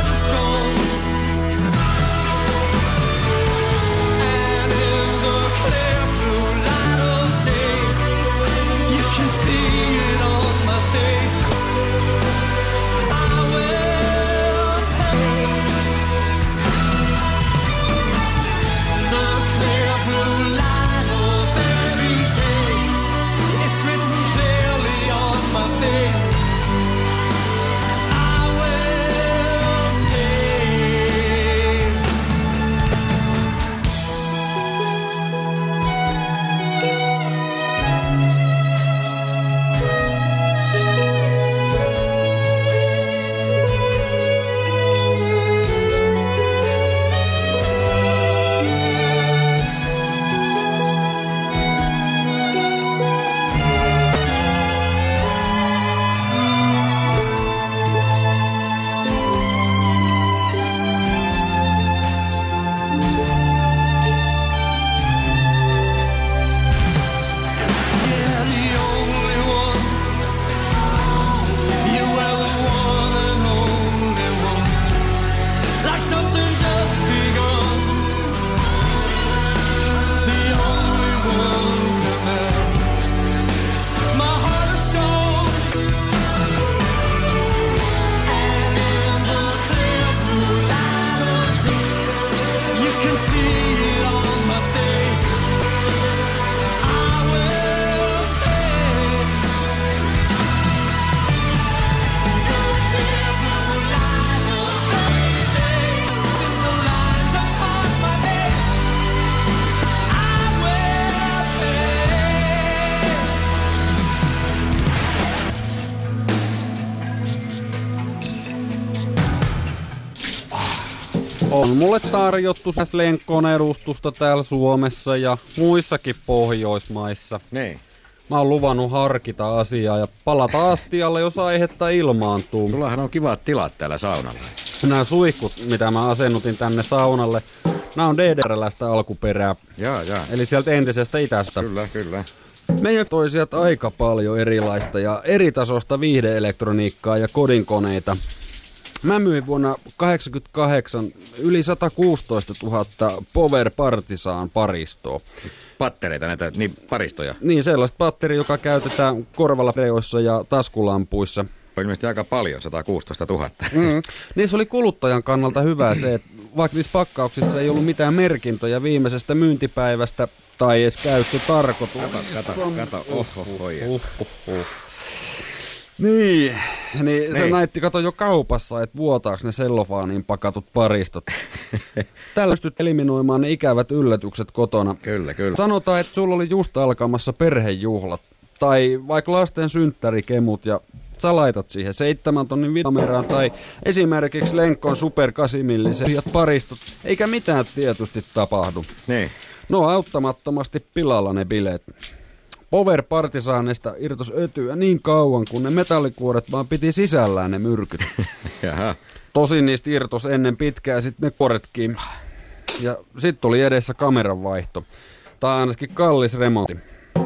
Speaker 10: On mulle tarjottu Slenkon edustusta täällä Suomessa ja muissakin Pohjoismaissa.
Speaker 11: Niin.
Speaker 10: Mä oon luvannut harkita asiaa ja palata astialle, jos aihetta ilmaantuu.
Speaker 11: Sullahan on kivat tilat täällä saunalla.
Speaker 10: Nämä suihkut, mitä mä asennutin tänne saunalle, nämä on DDR-läistä alkuperää.
Speaker 11: Jaa.
Speaker 10: Eli sieltä entisestä itästä.
Speaker 11: Kyllä.
Speaker 10: Meidän toi sieltä aika paljon erilaista ja eritasoista viihdeelektroniikkaa ja kodinkoneita. Mä myin vuonna 1988 yli 116 000 Power Partisan paristoa.
Speaker 11: Pattereita näitä, niin paristoja.
Speaker 10: Niin, sellaista patteri, joka käytetään korvalareoissa ja taskulampuissa.
Speaker 11: On ilmeisesti aika paljon, 116 000.
Speaker 10: Niissä oli kuluttajan kannalta hyvä se, että vaikka niissä pakkauksissa ei ollut mitään merkintöjä viimeisestä myyntipäivästä tai edes käyttötarkoituksesta.
Speaker 11: Kato, oho.
Speaker 10: Niin se näytti, kato jo kaupassa, että vuotaaks ne sellofaaniin pakatut paristot. Tällä pystyt eliminoimaan ne ikävät yllätykset kotona.
Speaker 11: Kyllä.
Speaker 10: Sanotaan, että sulla oli just alkamassa perhejuhlat. Tai vaikka lasten synttärikemut ja sä laitat siihen 7 tonnin videokameraan tai esimerkiksi Lenkon Super 8-milliset paristot. Eikä mitään tietysti tapahdu.
Speaker 11: Niin.
Speaker 10: No auttamattomasti pilalla ne bileet. Power Partisanista irtos ötyä niin kauan, kun ne metallikuoret vaan piti sisällään ne myrkyt.
Speaker 11: Jaha.
Speaker 10: Tosin niistä irtos ennen pitkää sitten ne kuoretkin. Ja sitten oli edessä kameran vaihto. Tai ainakin kallis remontti.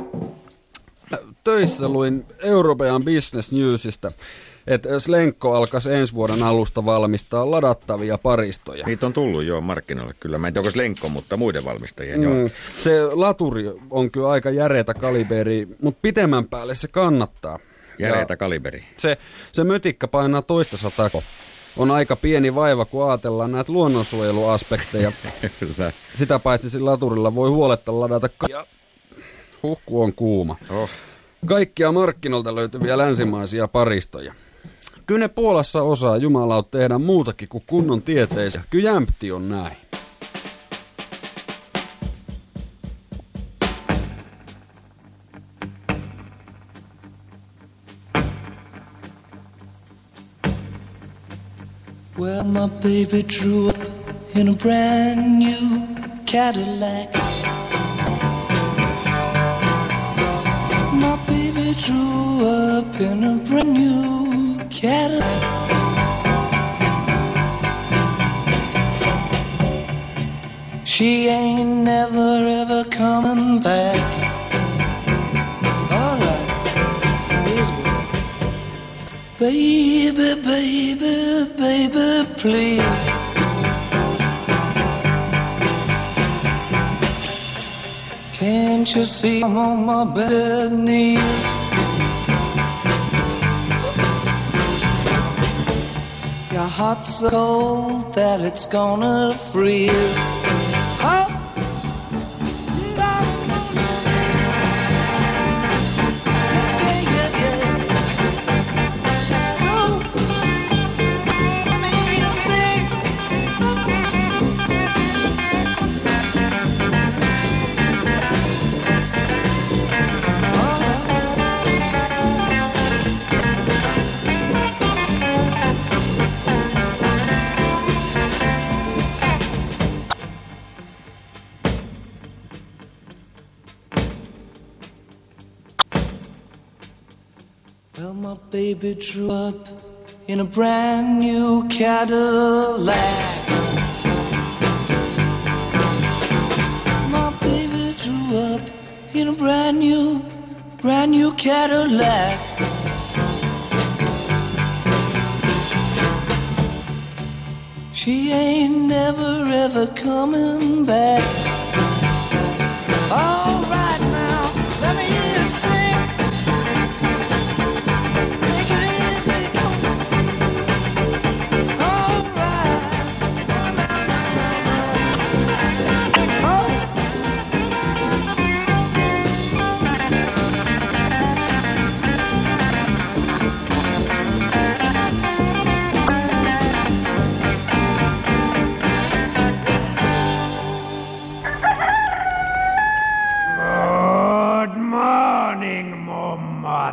Speaker 10: Töissä luin European Business Newsista, että Slenko alkaisi ensi vuoden alusta valmistaa ladattavia paristoja.
Speaker 11: Niitä on tullut jo markkinoille kyllä. Mä en tiedä, onko Slenko, mutta muiden valmistajien joo.
Speaker 10: Se laturi on kyllä aika järeitä kaliberi, mutta pitemmän päälle se kannattaa.
Speaker 11: Järeitä kaliberi.
Speaker 10: Se mötikkä painaa 200. On aika pieni vaiva, kun ajatellaan näitä luonnonsuojeluaspekteja.
Speaker 11: Kyllä.
Speaker 10: Sitä paitsi sillä laturilla voi huoletta ladata ja huhku on kuuma. Kaikkia markkinoilta löytyviä länsimaisia paristoja. Kyllä ne Puolassa osaa jumalaut tehdä muutakin kuin kunnon tieteisiä. Kyllä jämpti on näin.
Speaker 2: Well, my baby drew up in a brand new Cadillac. My baby drew up in a brand new Cadillac. She ain't never ever coming back. All right, here's baby, baby, baby, please. Can't you see I'm on my bed knees? Your heart's so cold that it's gonna freeze. Oh. Well, my baby drew up in a brand new Cadillac. My baby drew up in a brand new Cadillac. She ain't never ever coming back. All right now, let me hear you sing. Take it easy, all right. Oh.
Speaker 1: Good morning, mummat.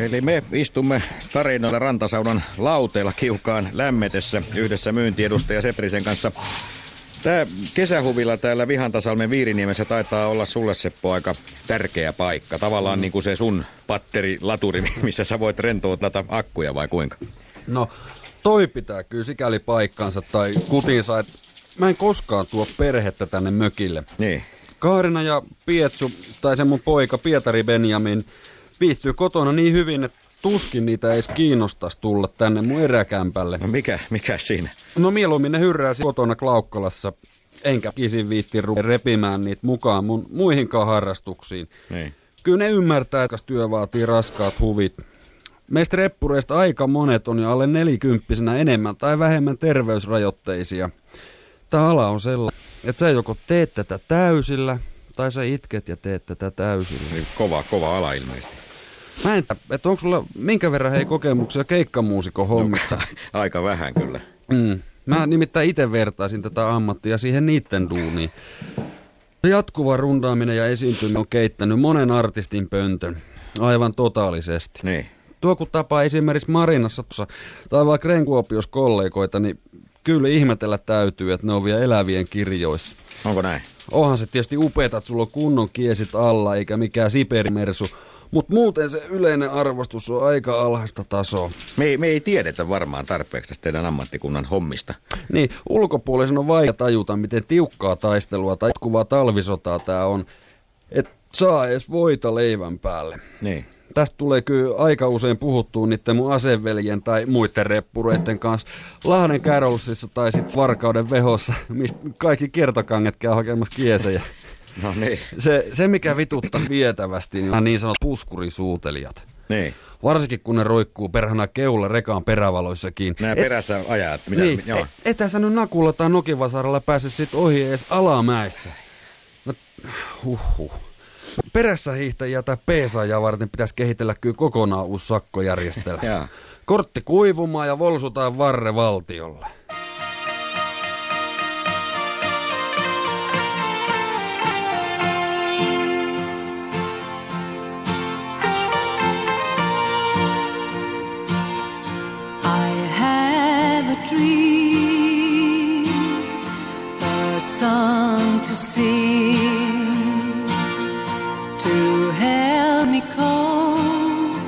Speaker 11: Eli me istumme tarinoilla rantasaunan lauteella kiukaan lämmetessä yhdessä myyntiedustaja Seprisen kanssa. Tää kesähuvila täällä Vihantasalmen Viiriniemessä taitaa olla sulle, Seppo, aika tärkeä paikka. Tavallaan niin kuin se sun patteri-laturi, missä sä voit rentoutlata akkuja vai kuinka?
Speaker 10: No, toi pitää kyllä sikäli paikkansa tai kutinsa, että mä en koskaan tuo perhettä tänne mökille.
Speaker 11: Niin.
Speaker 10: Kaarina ja Pietsu, tai se mun poika Pietari Benjamin, viihtyy kotona niin hyvin, että tuskin niitä edes kiinnostaisi tulla tänne mun eräkämpälle.
Speaker 11: No mikä siinä?
Speaker 10: No mieluummin ne hyrrää kotona Klaukkalassa, enkä kisin viitti repimään niitä mukaan mun muihinkaan harrastuksiin.
Speaker 11: Niin.
Speaker 10: Kyllä ne ymmärtää, että työ vaatii raskaat huvit. Meistä reppureista aika monet on jo alle 40-vuotiaana enemmän tai vähemmän terveysrajoitteisia. Tämä ala on sellainen, että sä joko teet tätä täysillä, tai sä itket ja teet tätä täysillä.
Speaker 11: Niin kova ala ilmeisesti.
Speaker 10: Mä en tiedä, että onko sulla minkä verran kokemuksia keikkamuusikon hommista?
Speaker 11: No, aika vähän kyllä.
Speaker 10: Mä nimittäin itse vertaisin tätä ammattia siihen niitten duuniin. Jatkuva rundaaminen ja esiintyminen on keittänyt monen artistin pöntön. Aivan totaalisesti.
Speaker 11: Niin.
Speaker 10: Tuo kun tapaa esimerkiksi Marinassa tai vaikka Renkuopiossa kollegoita, niin kyllä ihmetellä täytyy, että ne on vielä elävien kirjoissa.
Speaker 11: Onko näin?
Speaker 10: Onhan se tietysti upeeta, että sulla on kunnon kiesit alla eikä mikään siperimersu. Mutta muuten se yleinen arvostus on aika alhaista tasoa.
Speaker 11: Me ei tiedetä varmaan tarpeeksi tästä teidän ammattikunnan hommista.
Speaker 10: Niin, ulkopuolisen on vaikea tajuta, miten tiukkaa taistelua tai jatkuvaa talvisotaa tää on. Et saa edes voita leivän päälle.
Speaker 11: Niin.
Speaker 10: Tästä tulee kyllä aika usein puhuttua niiden mun aseveljen tai muiden reppureiden kanssa Lahden Kärolsissa tai sitten Varkauden Vehossa, mistä kaikki kiertokanget käy hakemassa kiesejä.
Speaker 11: No niin.
Speaker 10: Se mikä vituttaa vietävästi, niin on niin sanotut puskurisuutelijat.
Speaker 11: Niin.
Speaker 10: Varsinkin kun ne roikkuu perhana keulla rekaan perävaloissakin.
Speaker 11: Nämä perässä ajat. Mitä,
Speaker 10: niin,
Speaker 11: joo.
Speaker 10: Ethän sä nyt Nakulla tai Nokivasaarella pääse sit ohi edes alamäessä. No, Perässä hiihtäjiä tai peesaajia varten pitäisi kehitellä kyllä kokonaan uusi sakkojärjestelmä. Kortti kuivumaan ja volsutaan varre valtiolle.
Speaker 2: Song to sing to help me cope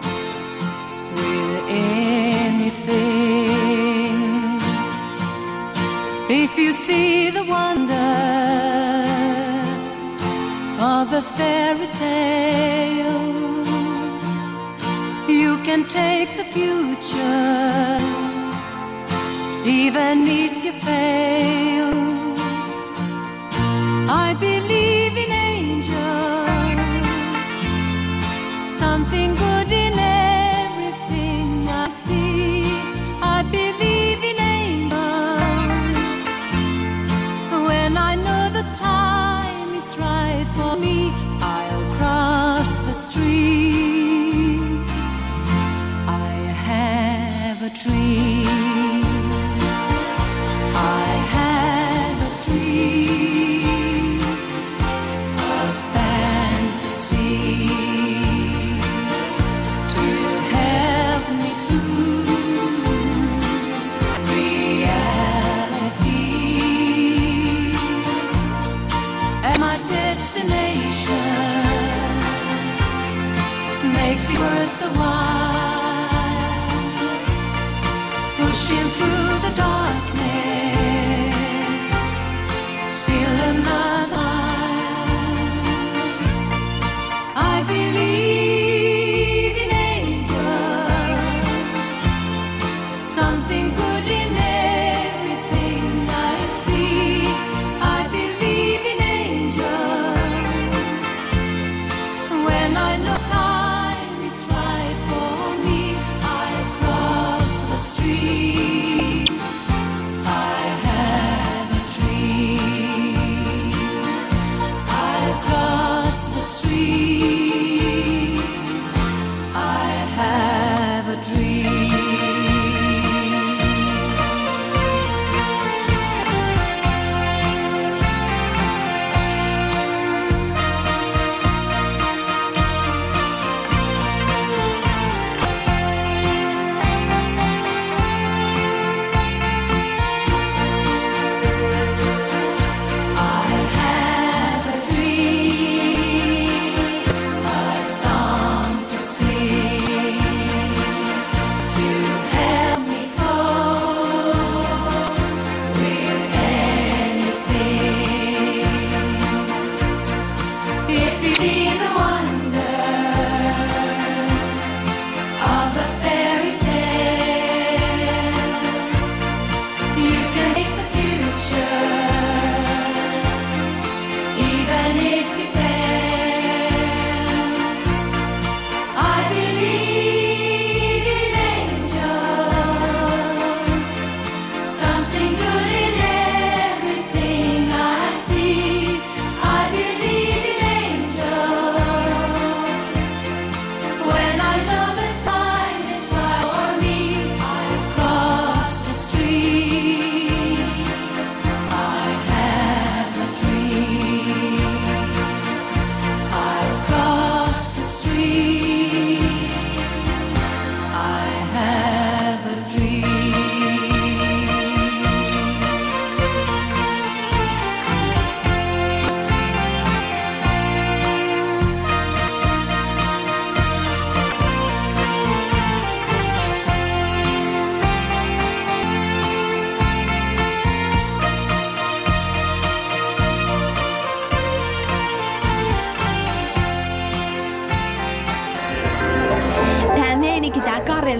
Speaker 2: with anything. If you see the wonder of a fairy tale, you can take the future even if you fail. I believe in angels, something good in everything I see. I believe in angels, when I know the time is right for me, I'll cross the street. I have a dream, I have a dream, a fantasy to help me through reality. And my destination makes it worth the while, pushing through the darkness, still another. I believe in angels, something good in everything I see. I believe in angels, when I know time is right for me, I cross the street. I have a dream, I cross the street. I have a dream.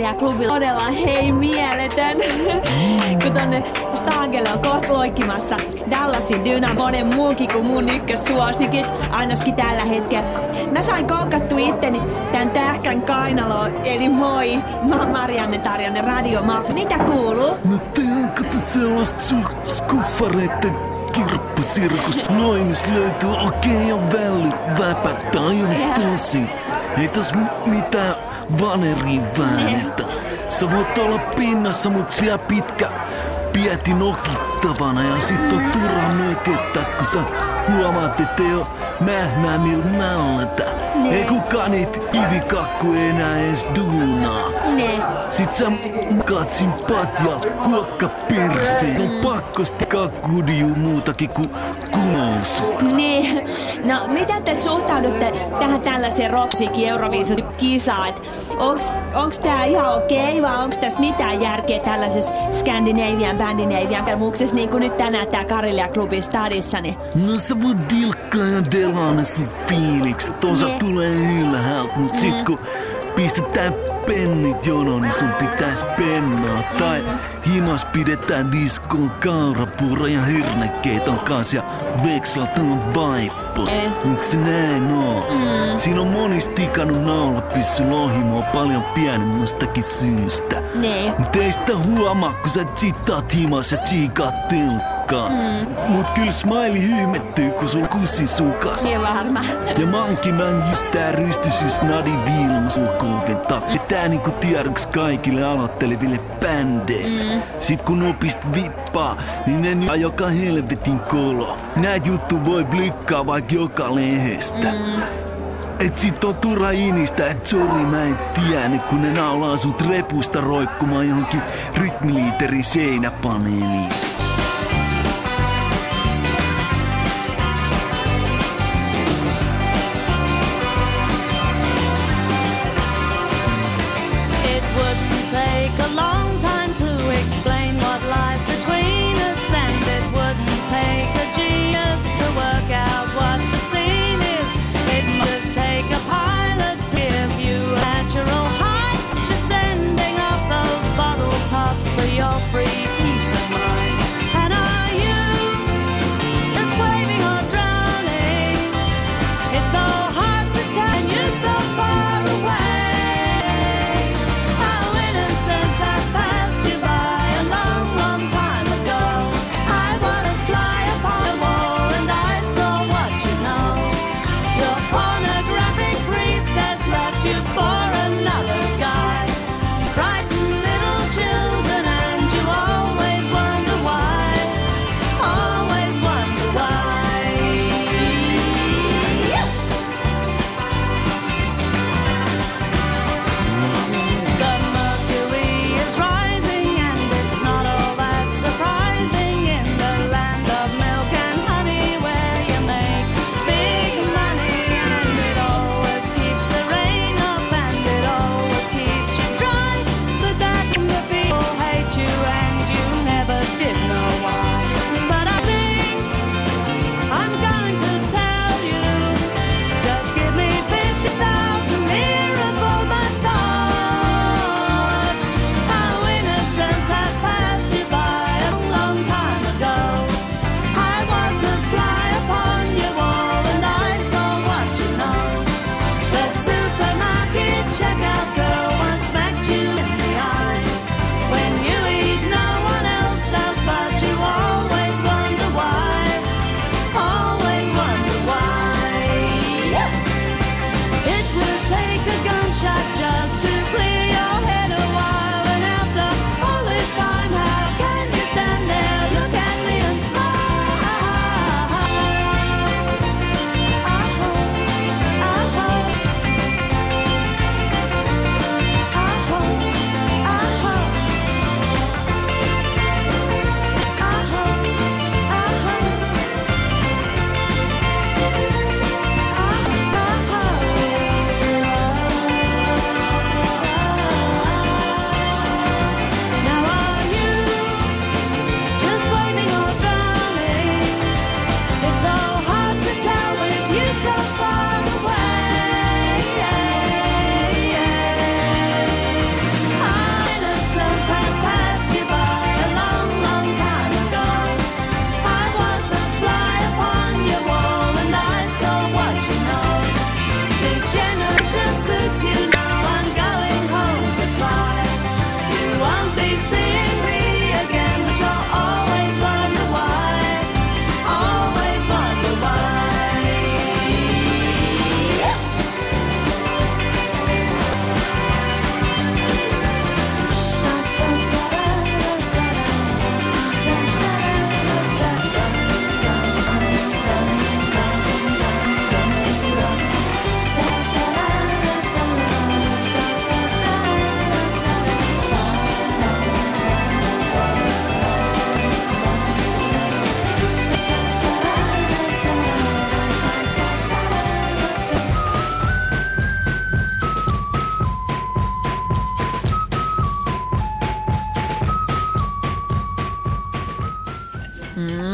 Speaker 8: Karelia-klubilla todella hei mieletön. Kun tonne Stagelle on kohta loikkimassa Dallasin Dynamo, monen muukin kuin mun ykkössuosikit, ainakin tällä hetkellä. Mä sain koukattua itteni tän tähkän kainaloon, eli moi, mä oon Marianne Tarjanne Radio Mafia. Mitä kuuluu?
Speaker 5: No tehdäänkö te sellaista skuffareitten kirppusirkusta? Noin, missä löytyy okei ja vällyt väpät, tää on ihan tosi. Ei tässä mitään vaneria väännetä. Sä voit olla pinnassa, mut siellä pitkä pieti nokittavana ja sit on turha mököttää, kun sä huomaat, ettei oo mähmää millä mällätä. Ei kukaan niitä kivikakku enää ees duunaa. Sit sä makaat sin patjal kuokka perseen. On pakko stikaa kudiu muutakin kuin kumousut.
Speaker 8: Niin. No, mitä te suhtaudutte tähän tällaiseen Ropsikin Euroviisukisaan? Onks tää ihan okei vai onks tässä mitään järkeä tällaisessa Scandinavian kermuksessa niin kuin nyt tänään tää Karelia-klubi stadissani?
Speaker 5: No sä voit dilkkaa ja delaa sun fiiliksi. Tosa tulee ylhäältä, mut sit kun pistetään pennit jonoon, niin sun pitäis pennaa. Tai himas pidetään diskoon kaurapuuro ja hernekeiton kanssa ja vekslataan vaippo. Onks se näin oo? Siinä on monis tikannut naulapissy lohimoa paljon pienemmästäkin syystä. Mut ei sitä huomaa, kun sä chitaat himas ja chiikaat telkkaa. Mut kyllä smiley hyhmettyy, kun sul kussi sukas.
Speaker 8: Varma.
Speaker 5: Ja mankimän just tää rystysys nadi viilmusulkuuventa. Ja tää niinku tiedoks kaikille aloitteleville bändeille. Sit kun nopist vippaa, niin ne nyt joka helvetin kolo. Näit juttu voi blikkaa vaik joka lehdestä. Et sit on turha inistä, et sori mä en tiennyt, kun ne naulaa sut repusta roikkumaan johonkin rytmiliiterin seinäpaneeliin.
Speaker 2: Free peace of mind, and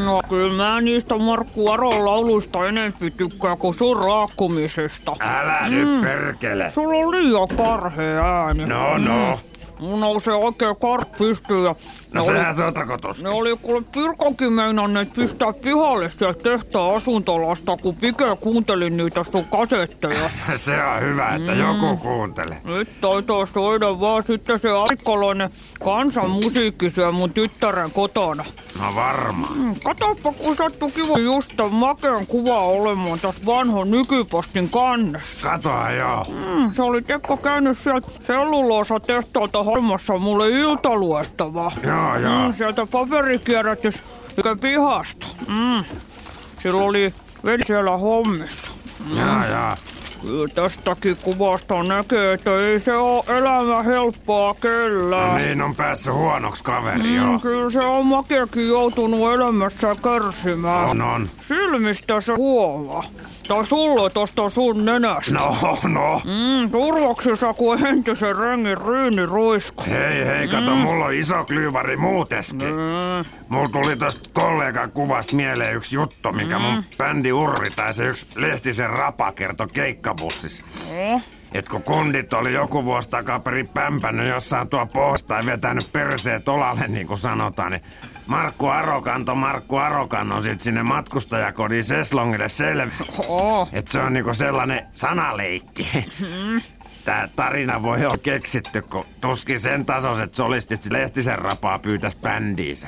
Speaker 4: No kyllä mä niistä Markku Aron lauluista enempi tykkää kuin sun raakkumisesta.
Speaker 1: Älä nyt perkele.
Speaker 4: Sulla on liian karhea ääni.
Speaker 1: No.
Speaker 4: Mun nousee oikein kart pystyyn ja...
Speaker 1: No sehän se on tarkoitus.
Speaker 4: Ne oli kuule Pirkonkin meinanneet pistää pihalle sieltä tehtaan asuntolasta, kun Pike kuuntelin niitä sun kasetteja.
Speaker 1: Se on hyvä, että joku kuuntelee.
Speaker 4: Nyt taitaa soida vaan sitten se arikkalainen kansanmusiikki siellä mun tyttären kotona.
Speaker 1: No varmaan.
Speaker 4: Katoppa, kun sattui kiva just tämän makeen kuva olemaan tässä vanhon nykypostin kannessa.
Speaker 1: Katoa joo.
Speaker 4: Se oli Tekka käynyt sieltä selluloosa tehtaalta haimassa mulle iltaluettavaa.
Speaker 1: Joo.
Speaker 4: Sieltä paperikierrätys pihasta. Sillä oli veli siellä hommissa.
Speaker 1: Jaa.
Speaker 4: Kyllä tästäkin kuvasta näkee, että ei se ole elämä helppoa kellään.
Speaker 1: No niin, on päässyt huonoksi kaveri, joo.
Speaker 4: Kyllä se on Makeakin joutunut elämässä kärsimään.
Speaker 1: On.
Speaker 4: Silmistä se huovaa. Tai sulle tosta sun nenästä.
Speaker 1: No.
Speaker 4: Turvoksissa kuin entisen rengin ryyniruisku.
Speaker 1: Hei, kato, mulla on iso klyyvari muuteskin. Mulla tuli tosta kollegan kuvasta mieleen yksi juttu, mikä mun bändi Urri tai se yksi Lehtisen Rapa kertoi keikkabussissa. Et kun kundit oli joku vuosi takaperin pämpännyt jossain tuo pohjasta tai vetänyt perseet olalle, niin kuin sanotaan, niin Markku Arokan on sit sinne matkustajakodin seslongille selvä. Et se on niinku sellainen sanaleikki. Tää tarina voi olla keksitty, kun tuskin sen tasoiset solistit Lehtisen Rapaa pyytäis bändiinsä.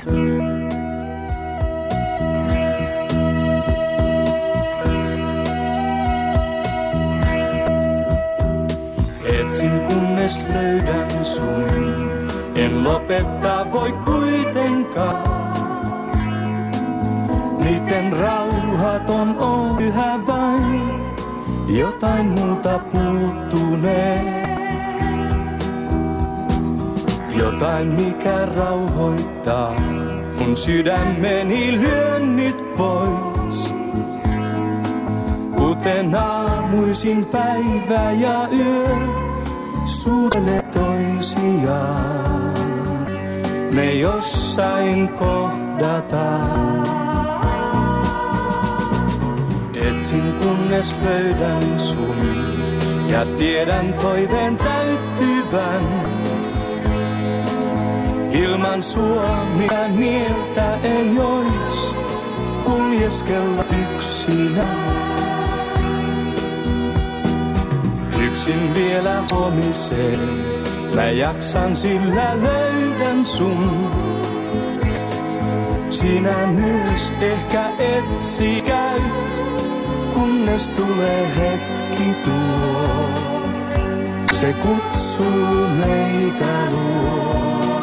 Speaker 12: Etsin kunnes löydän sun, en lopettaa voi kuitenkaan. Miten rauhaton on yhä vain, jotain muuta puuttunee. Jotain mikä rauhoittaa, kun sydämeni lyönnit pois. Kuten aamuisin päivä ja yö, suutele toisiaan. Me jossain kohdataan. Etsin kunnes löydän sun ja tiedän toiveen täyttyvän. Ilman sua mitä mieltä ei ois kuljeskella yksinään. Yksin vielä huomiseen, mä jaksan sillä löydän sun. Sinä myös ehkä etsi käyt, kunnes tulee hetki tuo. Se kutsuu meitä luo.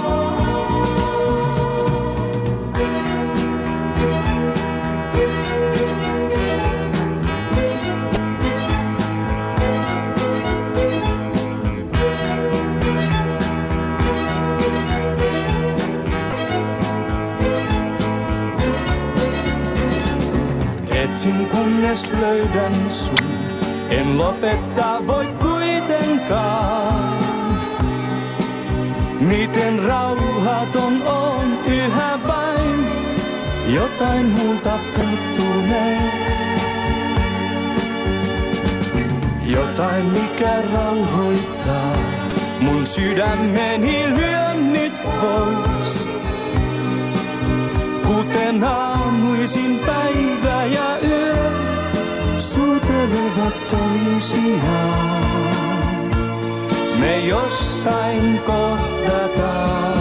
Speaker 12: Etsin kunnes löydän sun, en lopettaa voi kuitenkaan. Miten rauhaton on yhä vain, jotain multa puuttunee. Jotain mikä rauhoittaa, mun sydämeni lyönnit pois. Kuten aamuisin päivä ja yö, suutelevat toisiaan. Me jossain kohdataan.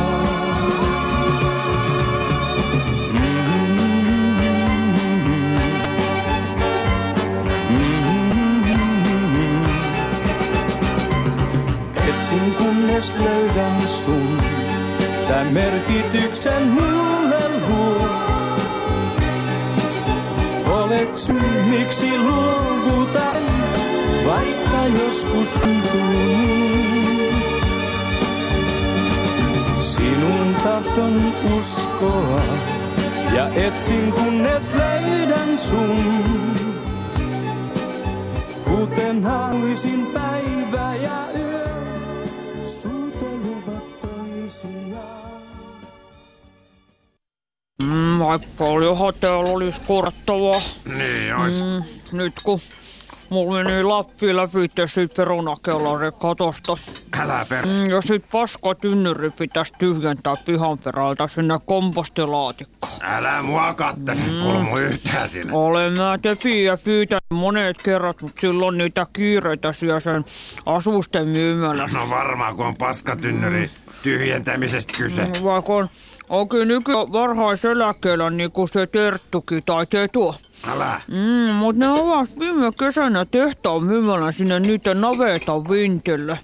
Speaker 12: Etsin kunnes löydän sun, sä merkityksen mulle luot. Olet syy miksi luovutan, vaikka joskus tuntuu. Sinun tahdon uskoa ja etsin kunnes löydän sun. Kuten haluisin päivä ja yö, suutelevat toisiaan.
Speaker 4: Vaikka paljonhan täällä olisi korjattavaa.
Speaker 1: Niin ois.
Speaker 4: Nyt kun mulla meni Lappi läpi sit perunakellari katosta.
Speaker 1: Älä
Speaker 4: Ja sit paskatynnyri pitäis tyhjentää pihan perältä sinne kompostilaatikkoon.
Speaker 1: Älä mua kattele, kulmu yhtään sinne.
Speaker 4: Olen mä tepiä pyytänyt monet kerrat, mut silloin niitä kiireitä siellä sen asusten myymälässä.
Speaker 1: No varmaan, kun on paskatynnyri tyhjentämisestä kyse.
Speaker 4: Vaikka on oikein nykyään varhaiseläkkeellä niinku se Terttukin tai Tetu.
Speaker 1: Älä.
Speaker 4: Mut ne avasi viime kesänä tehtaan myymälän sinne niiden navetan vintille.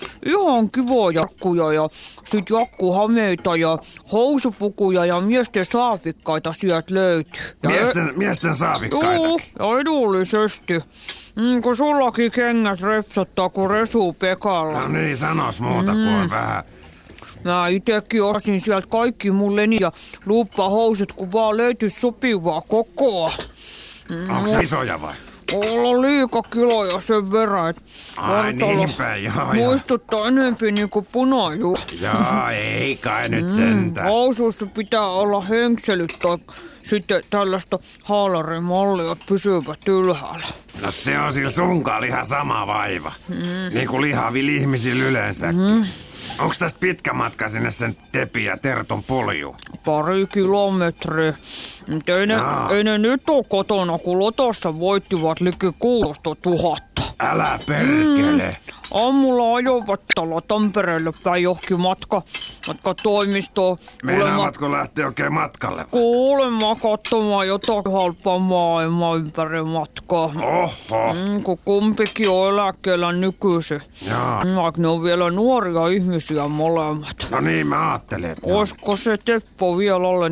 Speaker 4: Ihan kivoja jakkuja ja sit jakkuhameita ja housupukuja ja miesten saavikkaita sieltä löytyy.
Speaker 1: Miesten saavikkaitakin?
Speaker 4: Joo, ja edullisesti. Kun sullakin kengät repsottaa kuin Resu Pekalla.
Speaker 1: No niin, sanos muuta kuin vähän.
Speaker 4: Mä itekin osin sieltä kaikki mun leni ja luuppahousut, kun vaan löytyis sopivaa kokoa.
Speaker 1: Onko se isoja vai?
Speaker 4: Olla liikakiloja sen verran, että
Speaker 1: Ai niinpä, joo.
Speaker 4: muistuttaa enempi niinku punajuu.
Speaker 1: Joo, ei kai nyt sentään.
Speaker 4: Housuissa pitää olla henkselyt tai sitten tällaista haalarimallia, että pysyvät ylhäällä.
Speaker 1: No se on sillä sunkaan ihan sama vaiva. Niin kuin lihavilla ihmisillä yleensäkin. Onks tästä pitkä matka sinne sen Tepi ja Tertun poljuun?
Speaker 4: 2 kilometriä. Mutta ei ne nyt ole kotona, kun Lotossa voittivat liki 16 000.
Speaker 1: Älä perkele.
Speaker 4: Aamulla ajoivat tällä Tampereelle päin johonkin matkatoimistoon.
Speaker 1: Meinaavatko lähteä oikein matkalle?
Speaker 4: Kuulemma katsomaan jotain halpaa maailmaa ympäri matkaa.
Speaker 1: Oho.
Speaker 4: Kun kumpikin on eläkkeellä nykyisin. Vaikka ne on vielä nuoria ihmisiä molemmat.
Speaker 1: No niin, mä ajattelin.
Speaker 4: Oisko se Teppo vielä alle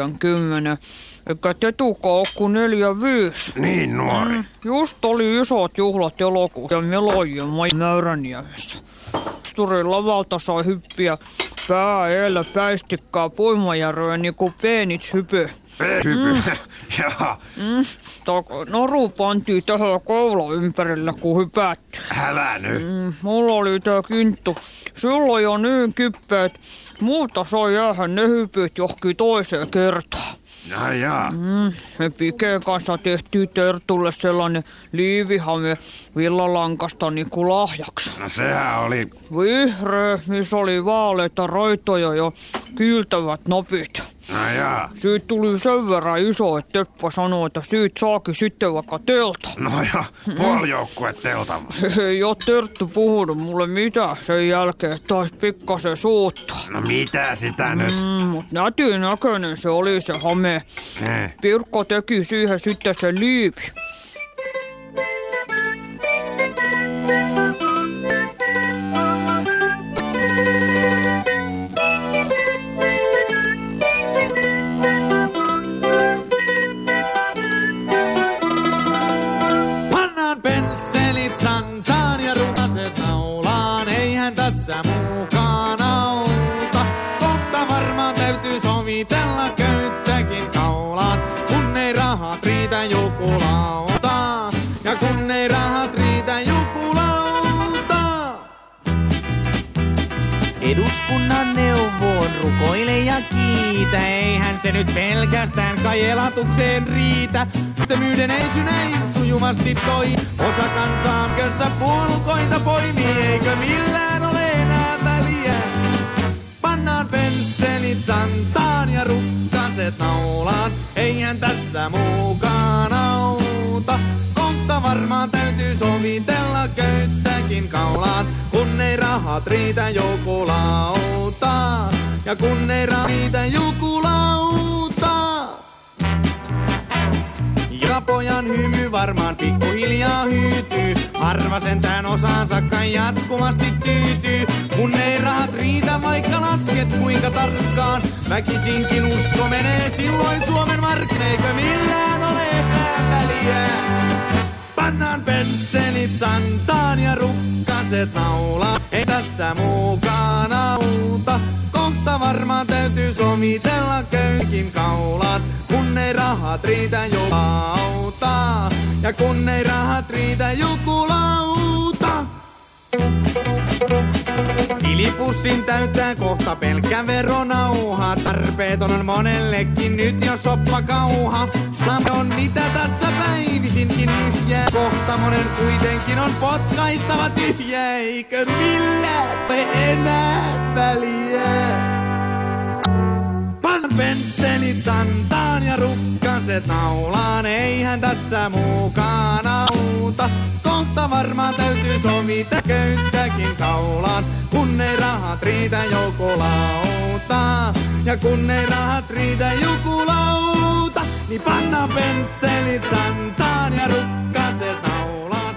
Speaker 4: 40? Eikä Tetukaan ole kuin 45.
Speaker 1: Niin nuori.
Speaker 4: Just oli isot juhlat elokuussa ja melojen Mäyräniemessä. Sturin lavalta sai hyppiä pää eellä päistikkaa Puimajärveä niinku peenit hypy.
Speaker 1: Jaha.
Speaker 4: Naru pantiin tähän koula ympärillä, kun hypätty.
Speaker 1: Älä nyt.
Speaker 4: Mulla oli tää kinttu. Silloin jo niin kipeät. Multa sai jäähän ne hypyt johonkin toiseen kertaan.
Speaker 1: Jaa.
Speaker 4: Me Piken kanssa tehtiin Tertulle sellainen liivihame villalankasta niinku lahjaksi.
Speaker 1: No sehän oli...
Speaker 4: Vihreä, missä oli vaaleita raitoja ja kiiltävät napit.
Speaker 1: No jaa.
Speaker 4: Siitä tuli sen verran iso, että Teppo sanoi, että siitä saakin sitten vaikka telta.
Speaker 1: No ja, puolijoukkue telta.
Speaker 4: Se ei oo Terttu puhunut mulle mitään sen jälkeen, taisi pikkasen suuttaa.
Speaker 1: No mitä sitä nyt?
Speaker 4: Mut nätin näköinen se oli se hame. Pirkko teki siihen sitten se liivi.
Speaker 13: Pensselit santaan ja rutaset naulaan, eihän tässä muukaan auta. Kohta varmaan täytyy sovitella köyttäkin kaulaan, kun ei rahat riitä joku lautaa. Ja kun ei rahat riitä joku lautaa. Eduskunnan neuvoon rukoile ja kiitä, eihän se nyt pelkästään kai elatukseen riitä. Työttömyyden ei synäin sujuvasti toi, osa kansaa kössä puolukoita poimii, eikö millään ole enää väliä. Pannaan pensselit santaan ja rukkaset naulaan, eihän tässä muukaan auta. Kohta varmaan täytyy sovitella köyttäkin kaulaan, kun ei rahat riitä joku lautaa. Ja kun ei rahat riitä joku lautaa. Ja pojan hymy varmaan pikkuhiljaa hyytyy, harva sentään osaansa kai jatkuvasti tyytyy. Kun ei rahat riitä, vaikka lasket kuinka tarkkaan, väkisinkin usko menee silloin Suomen markkinaan, eikö millään ole enää väliä. Pannaan pensselit santaan ja rukkaset naulaan, ei tässä muukaan auta. Kohta varmaan täytyy sovitella köykin kaulaan, kun ei rahat riitä joku lautaa. Ja kun ei rahat riitä joku lauta. Tilipussin täyttää kohta pelkkä veronauha. Tarpeeton on monellekin nyt jo soppakauha. Samoin mitä tässä päivisinkin nyhjää. Kohta monen kuitenkin on potkaistava tyhjä. Eikö millään enää väliä? Pan pensselit santaan ja rukkaset naulaan. Eihän tässä muukaan auta. Kohta varmaan täytyy sovita köyttäkin kaulaan. Kun ei rahat riitä joukolauta. Ja kun ei rahat riitä joukolauta. Niin panna pensselit santaan ja rukkaset naulaan.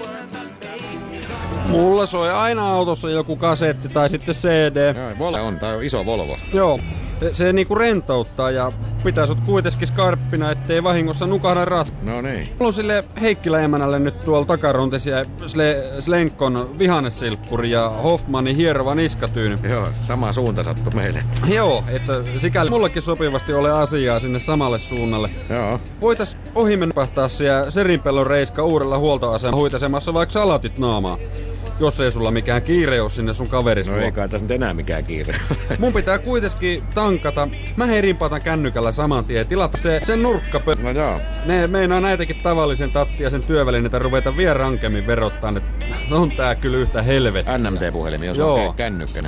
Speaker 10: Mulla soi aina autossa joku kasetti tai sitten CD.
Speaker 11: Joo, Volvo on, tää on iso Volvo.
Speaker 10: Joo, se niinku rentouttaa ja pitää sut kuitenkin skarppina, ettei vahingossa nukahda rat.
Speaker 11: No niin.
Speaker 10: Mulla on sille Heikkilä-emänälle nyt tuolla takarontesia Slenkon vihannesilppuri ja Hoffmanin hierova niskatyyny.
Speaker 11: Joo, sama suunta sattu meille.
Speaker 10: Joo, että sikäli mullakin sopivasti ole asiaa sinne samalle suunnalle.
Speaker 11: Joo.
Speaker 10: Voitais ohimenpahtaa siellä Serinpellon Reiska uudella huoltoasemalla huitasemassa vaikka salatit naamaa. Jos ei sulla mikään kiire ole sinne sun kaveris.
Speaker 11: No ei kai tässä nyt enää mikään kiire.
Speaker 10: Mun pitää kuitenkin tankata. Mä rimpautan kännykällä saman tien. Tilata sen nurkkapö.
Speaker 11: No joo.
Speaker 10: Ne meinaa näitäkin tavallisen tattia sen työvälineitä ruveta vielä rankemmin verottaan. Et on tää kyllä yhtä helvettiä.
Speaker 11: NMT-puhelimi, jos on kännykkänen.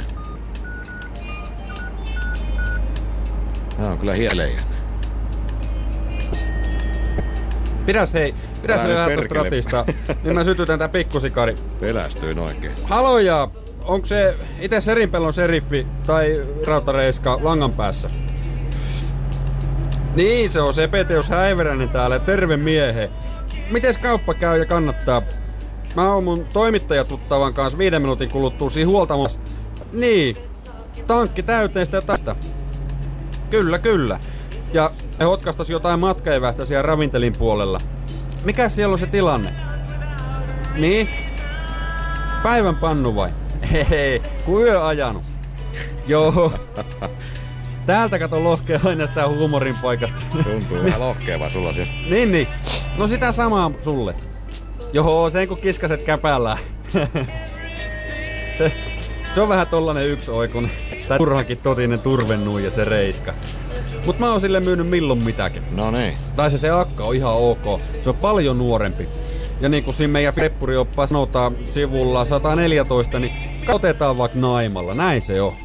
Speaker 11: No kyllä hielejä.
Speaker 10: Pidäs vähän tosta ratista, niin mä sytytän tää pikkusikari.
Speaker 11: Pelästyin oikein.
Speaker 10: Haloja! Onko se ite Serinpellon seriffi tai rautareiska langan päässä? Niin, se on Sepeteus Häiveränen täällä. Terve miehe. Mites kauppa käy ja kannattaa? Mä oon mun toimittajatuttavan kanssa 5 minuutin kuluttua siinä huoltamassa. Niin, tankki täyteen sitä tästä. Kyllä. Ja me hotkastas jotain matkaevästä siellä ravintelin puolella. Mikäs siellä on se tilanne? Niin? Päivän pannu vai? Hei, kun yö ajanut. Joo. Täältä kato lohkea aina sitä huumorin paikasta.
Speaker 11: Tuntuu vähän lohkeava sulla siellä.
Speaker 10: Niin. No sitä samaa sulle. Joo, sen kun kiskaset käpällään. Se on vähän tollanen yksioikoinen. Tää turhankin totinen turvennuija se reiska. Mut mä oon sille myynyt milloin mitäkin.
Speaker 11: No niin.
Speaker 10: Tai se akka on ihan ok. Se on paljon nuorempi. Ja niinku siinä meidän reppurioppa sanotaan sivulla 114, niin otetaan vaikka naimalla. Näin se on.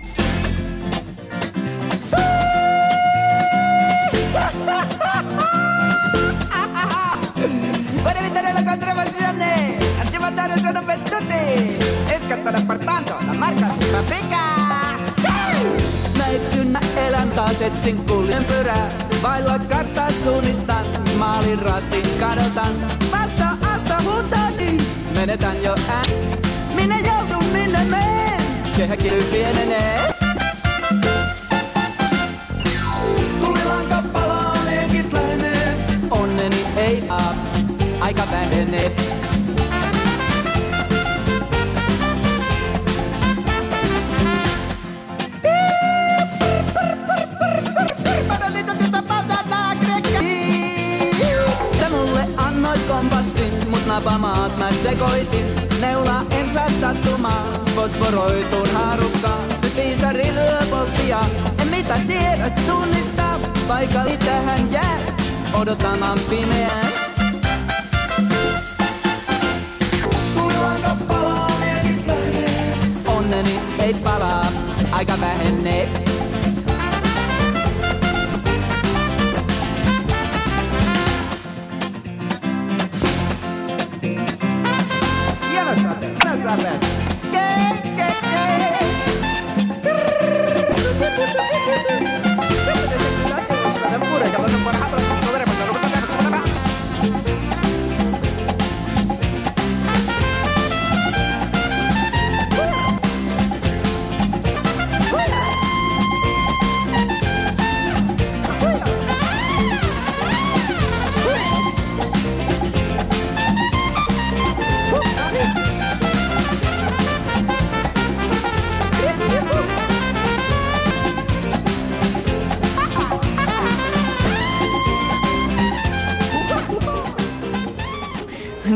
Speaker 14: Buonavitare la contravvenzione! Aziendale sono venduti! Escatta la portando la marca di fabbrica! Mä eksyn, mä elän taas etsin kuljen pyrää. Vailla karttaa suunnistan, maalin rastin kadotan. Vasta asta huutani, menetän jo Minne joudun, minne meen? Kehäkily pienenee. Tulilanka palaa, leikit lähenee. Onneni ei aika vähenee. Sä mulle annoit kompassin, mut napamaat mä sekoitin. Neula en saa sattumaan, fosforoituun haarukkaan. Nyt viisari lyö volttia, en mitä tiedät suunnistaa. Paikali tähän jää, odotamaan pimeään. Tulilanka palaa, liekit lähenee. Onneni ei palaa, aika vähenee. Sabes.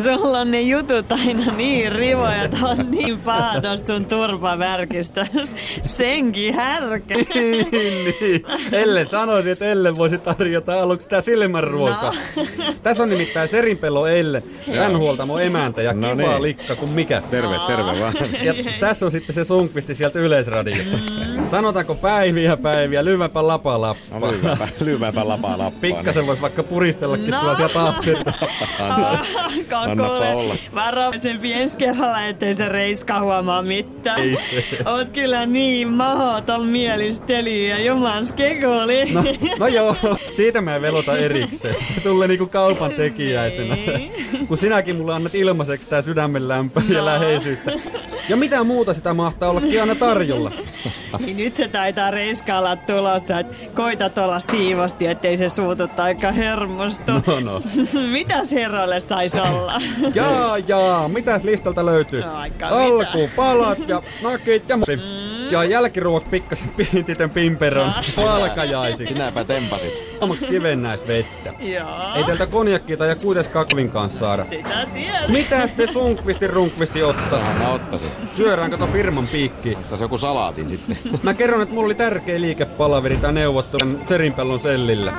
Speaker 15: Sulla on ne jutut aina niin rivoja, että on niin paha tosta sun turpavärkistä. Senkin härkä.
Speaker 10: Niin. Elle sanoisin, että Elle voisi tarjota aluksi tää silmänruoka. No. Tässä on nimittäin Serinpellon Elle, N-huoltamo emäntä ja kiva niin. Likka kuin mikä.
Speaker 11: Terve vaan.
Speaker 10: Ja tässä on sitten se Sundqvisti sieltä Yleisradiosta. Sanotaanko päiviä, lyväpä lapa.
Speaker 11: Lyväpä lapa.
Speaker 10: Pikkasen vois vaikka puristellakin sellaisia taapsirta.
Speaker 11: Annapa olla.
Speaker 15: Varovaisempi ensi kerralla, ettei se Reiska huomaa mitään. Oot kyllä niin mahoton mielisteli ja juman skekoli.
Speaker 10: No joo, siitä mä en velota erikseen. Se tulee niinku kaupan tekijäisenä. Kun sinäkin mulle annat ilmaiseksi tää sydämen lämpöä ja läheisyyttä. Ja mitä muuta sitä mahtaa ollakin aina tarjolla?
Speaker 15: Niin nyt se taitaa Reiska olla tulossa, että koitat olla siivosti, ettei se suutut aika hermostu.
Speaker 10: No.
Speaker 15: Mitäs herroille sais olla?
Speaker 10: Jaa, mitäs listalta löytyy? Alkuun palat ja nakit ja ja jälkiruoksi pikkasen piintitön pimperon palkajaisi.
Speaker 11: Sinäpä tempasit.
Speaker 10: Aamuksi kivennäisvettä.
Speaker 15: Joo.
Speaker 10: Ei teiltä konjakkia tai kuites kakvin kanssa saada.
Speaker 15: Sitä tiedän.
Speaker 10: Mitäs se Sundqvisti ottaa?
Speaker 11: Mä ottaisin.
Speaker 10: Syödäänkö ton firman piikkiin?
Speaker 11: Ottaisi joku salaatin sitten.
Speaker 10: Mä kerron, että mulla oli tärkeä liikepalaveri tai neuvottelu Serinpellon sellillä.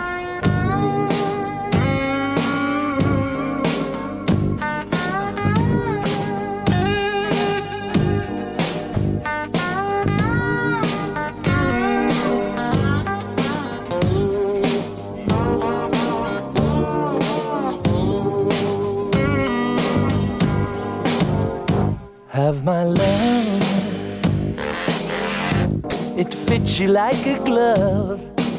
Speaker 12: Have my love, it fits you like a glove.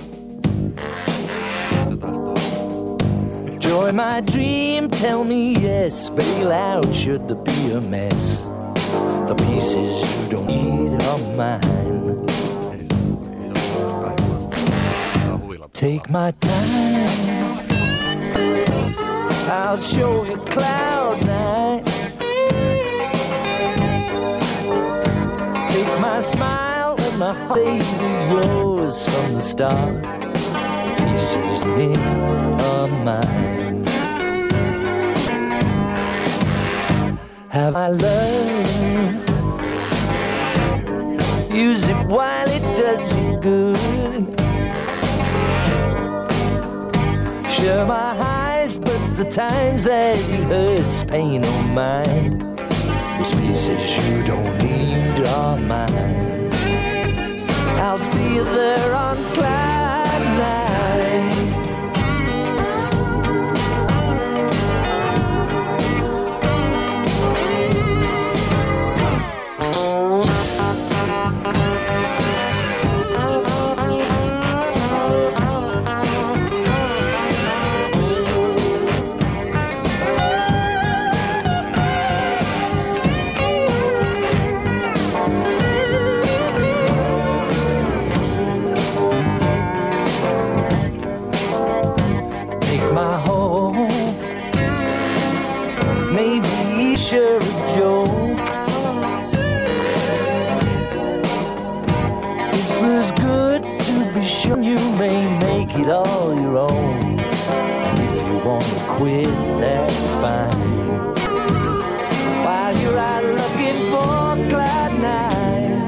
Speaker 12: Join my dream, tell me yes, bail out should there be a mess. The pieces you don't need are mine. Take my time, I'll show you cloud nine. Take my smile and my baby yours from the start. Pieces knit are mine. Have I love? Use it while it does you good. Share my highs, but the times that it hurts, pain on mine. Those pieces you don't need are mine. I'll see you there on cloud nine. Sure a joke. It feels good to be sure you may make it all your own. And if you want to quit, that's fine. While you're out looking for cloud nine.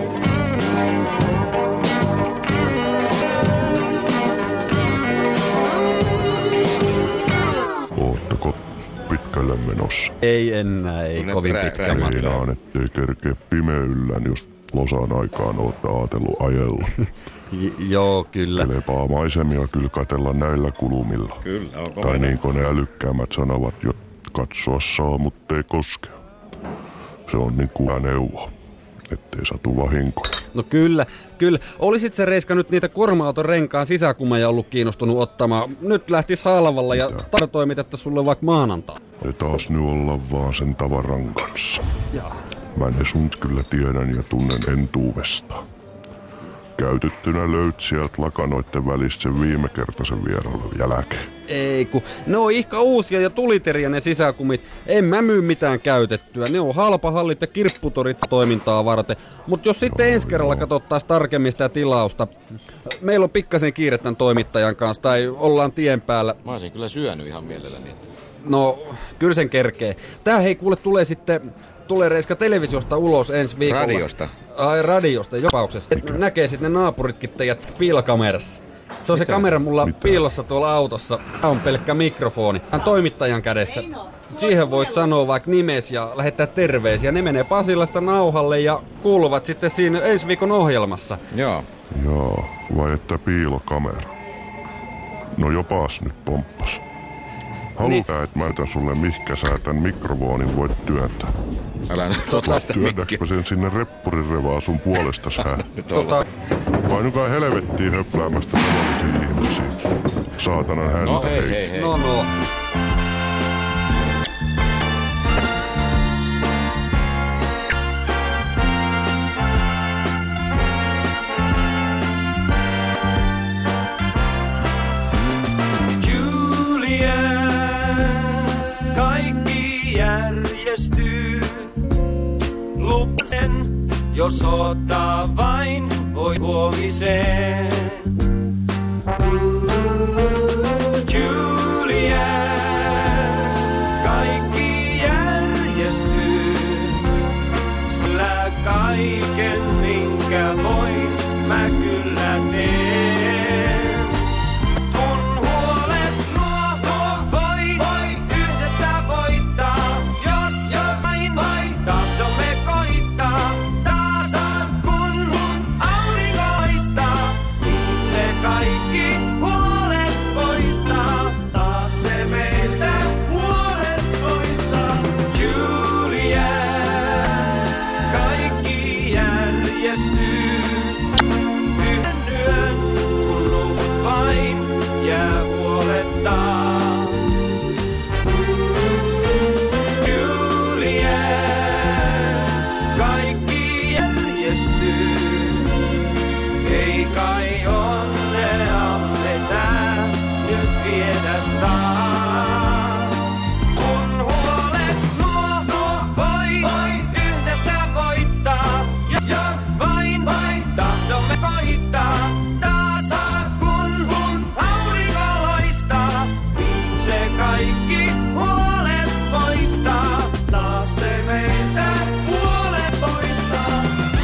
Speaker 16: Ootteko pitkälle menossa?
Speaker 10: Ei enää, ei kovin pitkä matka.
Speaker 16: Meinaan, ettei kerkeä pimeyllään, jos Losan aikaan ootte aatellut ajella.
Speaker 10: Joo, kyllä.
Speaker 16: Kelepaa maisemia kyllä katella näillä kulumilla.
Speaker 11: Kyllä, on
Speaker 16: tai niin kuin ne älykkäämmät sanovat, jo katsoa saa, mutta ei koskea. Se on niin kuin neuvo, ettei satu vahinkoja.
Speaker 10: No kyllä. Olisit se Reiska nyt niitä kuorma-auton renkaan sisäkumeja ollut kiinnostunut ottamaan. Nyt lähtis halvalla ja toimitetta sulle vaikka maanantai.
Speaker 16: Ja taas nyt olla vaan sen tavaran kanssa.
Speaker 10: Jaa.
Speaker 16: Mä ne sun kyllä tiedän ja tunnen entuudesta. Käytettynä löyt sieltä lakanoitten välistä sen viimekertaisen vierailun jälkeen.
Speaker 10: Ei kun, ne on ihka uusia ja tuliteriä ne sisäkumit. En mä myy mitään käytettyä. Ne on halpahallit ja kirpputorit toimintaa varten. Mut jos sitten ensi kerralla katsottais tarkemmin sitä tilausta. Meillä on pikkasen kiire tän toimittajan kanssa tai ollaan tien päällä.
Speaker 11: Mä olisin kyllä syönyt ihan mielelläni.
Speaker 10: No, kyllä sen kerkee. Tää hei kuule tulee Reiska televisiosta ulos ensi viikolla.
Speaker 11: Radiosta?
Speaker 10: Ai radiosta, jopauksessa. Näkee sitten ne naapuritkin teidät piilokamerassa. Se on se kamera mulla piilossa tuolla autossa. Tää on pelkkä mikrofoni. Tää on toimittajan kädessä. Siihen voit sanoa vaikka nimes ja lähettää terveisiä. Ne menee Pasilassa nauhalle ja kuuluvat sitten siinä ensi viikon ohjelmassa.
Speaker 11: Joo.
Speaker 16: Joo, vai että piilokamera? No jopas nyt pomppas. Haluaa, että mä näytän sulle mihkä sä tän mikrofonin voit työntää.
Speaker 11: Älä nyt ota sitä mikkiä.
Speaker 16: Työnnäkö sen sinne reppurin revaa sun puolesta sää? Painukaa helvettiin höpläämästä tavallisiin ihmisiin. Saatanan häntä.
Speaker 11: No hei.
Speaker 10: No.
Speaker 17: Jos ottaa vain, voi huomiseen. Julia, kaikki järjestyy. Sillä kaiken, minkä voin, mä kyllä teen. Kun huolet luo, voi yhdessä voittaa. Jos vain tahdomme koittaa. Kaikki huolet poistaa, taas se meiltä huolet poistaa. Julia, kaikki järjestyy. Yhden yön, kun nukut vain, jää huolettaa. Julia, kaikki järjestyy. Ei kai saa. Kun huolet luo, voi yhdessä voittaa. Jos vain tahdomme koittaa. Taas kun aurinko loistaa, niin se kaikki huolet poistaa. Taas se meiltä huolet poistaa.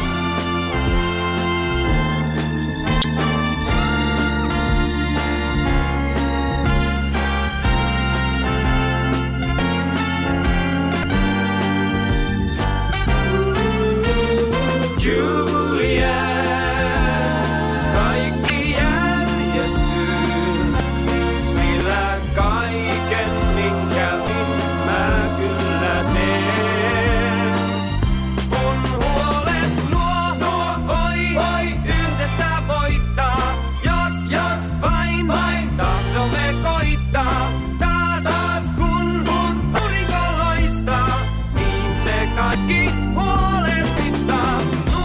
Speaker 17: Julia, kaikki järjestyy, sillä kaiken minkä mä kyllä teen. Kun huolet luo, voi yhdessä voittaa. Jos vain tahdomme koittaa. Taas kun aurinko loistaa, niin se kaikki huolet pistaa.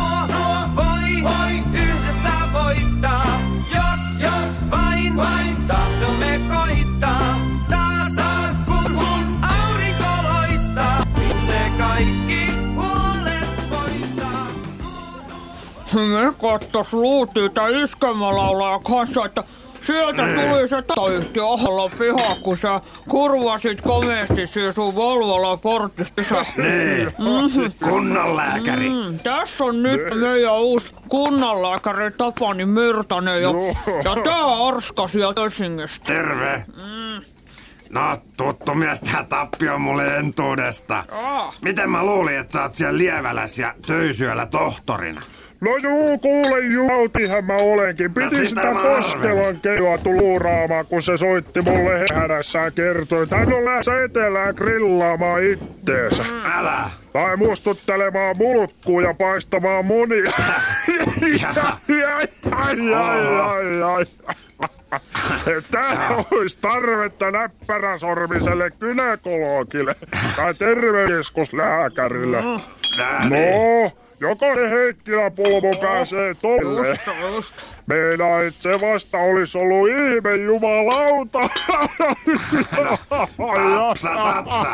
Speaker 17: Voi yhdessä voittaa, jos vain tahdomme koittaa. Taas kun aurinko loistaa, niin se kaikki huolet poistaa.
Speaker 4: Me kattos luutiin tää iskelmälaulaja kanssa, että sieltä tuli se taloyhtiö ahalla piha, kun sä kurvasit komeasti siihen sun Volvolla portissa.
Speaker 1: Niin, kunnanlääkäri.
Speaker 4: Tässä on nyt meidän uusi kunnanlääkäri Tapani Myrtänen ja tää Arska sieltä Helsingistä.
Speaker 1: Terve. No, tuttu mies tää Tapio mulle entuudesta. Miten mä luulin, että sä oot siellä Lieväläs ja Töysyöllä tohtorina?
Speaker 18: No juu, kuule autihan mä olenkin. Piti sitä Koskelan Keijoa tuluuraamaan, kun se soitti mulle hädässään kertoi, että hän on lähdössä etelään grillaamaan itteensä.
Speaker 1: Älä!
Speaker 18: Tai mustuttelemaan mulkkuu ja paistamaan munia. Tää olisi tarvetta näppäräsormiselle gynekologille tai terveyskeskuslääkärille. No, jokainen Heikkilä-pulmu pääsee tolle. Meinaa, et se vasta olis ollut ihme jumalauta.
Speaker 1: Tapsa.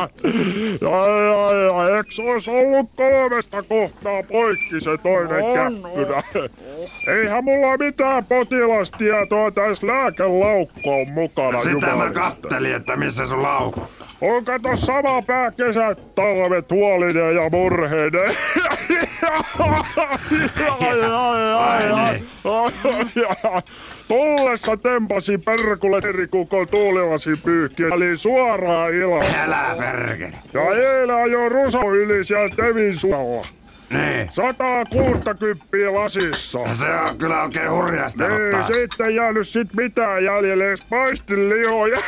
Speaker 18: Ja, eks ois ollut 3 kohtaa poikki se toinen käppyrä. Eihän mulla mitään potilastietoa tässä lääkelaukkoon mukana,
Speaker 1: Sitä mä
Speaker 18: jumalista.
Speaker 1: kattelin, että missä sun laukku.
Speaker 18: On kato sama pää kesät, talvet, huolinen ja murheinen. Tullessa tempasi perkulle erikukon tuulilasi pyyhkiä, eli suoraan ilmaan.
Speaker 1: Älä perkele.
Speaker 18: Ja eilen ajoi ruso yli siellä Tevin suulla.
Speaker 1: Niin.
Speaker 18: 160 lasissa.
Speaker 1: Se on kyllä oikein hurjasta
Speaker 18: Ei
Speaker 1: ottaa.
Speaker 18: siitä ei jäänyt sit mitään jäljelle, edes paistilihoja.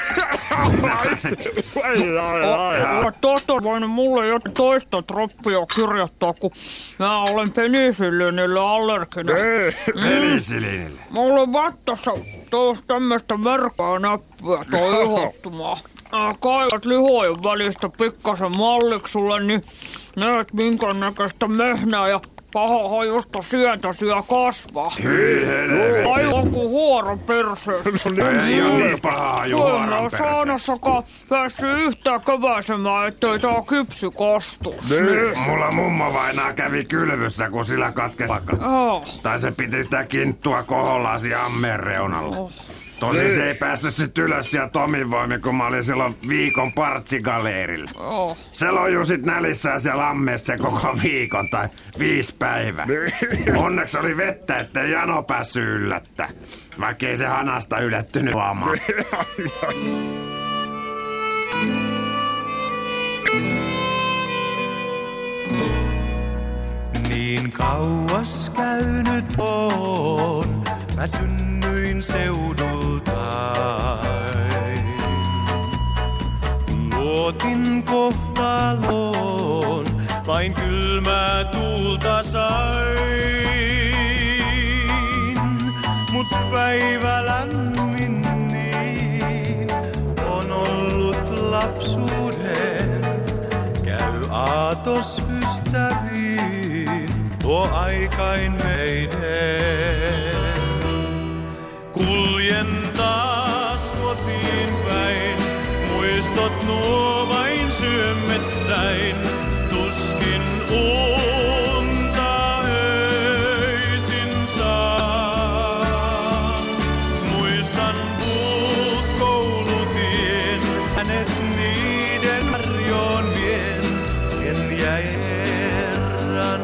Speaker 4: Tohtor voinut mulle jo toista troppia kirjoittaa, kun mä olen penisillинille allerginen.
Speaker 1: Penisillинille?
Speaker 4: Mulla on vattassa tämmöstä märkää näppyä toi ihottumaa. Kaivat lihojen välistä pikkasen malliksulle, niin näet minkään näköistä mehnää ja paha hajusta sientä siellä kasvaa.
Speaker 1: Hyi helvetti.
Speaker 4: Aivan kuin huoro perseessä.
Speaker 1: Ei oo niin paha haju huoron
Speaker 4: Kyllä,
Speaker 1: perseessä.
Speaker 4: saunassakaan päässyt yhtään keväisemään, ettei tää kypsy kastus.
Speaker 1: Mulla mummovainaa kävi kylvyssä, kun sillä katkesi pakka. Tai se piti sitä kinttua kohollasi ammeen reunalla. Tosi se ei päässyt sit ylös sieltä Tomin voimin, kun mä olin silloin viikon partsigaleerillä. Se lojuu sit nälissään siellä ammeessa se koko viikon tai 5 päivää. Onneksi oli vettä, ettei jano päässyt yllättää. Vaikka ei se hanasta yllättynyt huomaan.
Speaker 17: Niin kauas käynyt on, mä synnyin seudulta. Luotin kohtaloon, vain kylmää tuulta sain. Mut päivä lämmin niin on ollut lapsuuden. Käy aatos ystäviin, tuo aikain meidän. Kuljen taas kotiin päin, muistot nuo vain syömessäin. Tuskin unta öisin saa. Muistan puut koulutien, hänet niiden varjoon vien. En jäi herran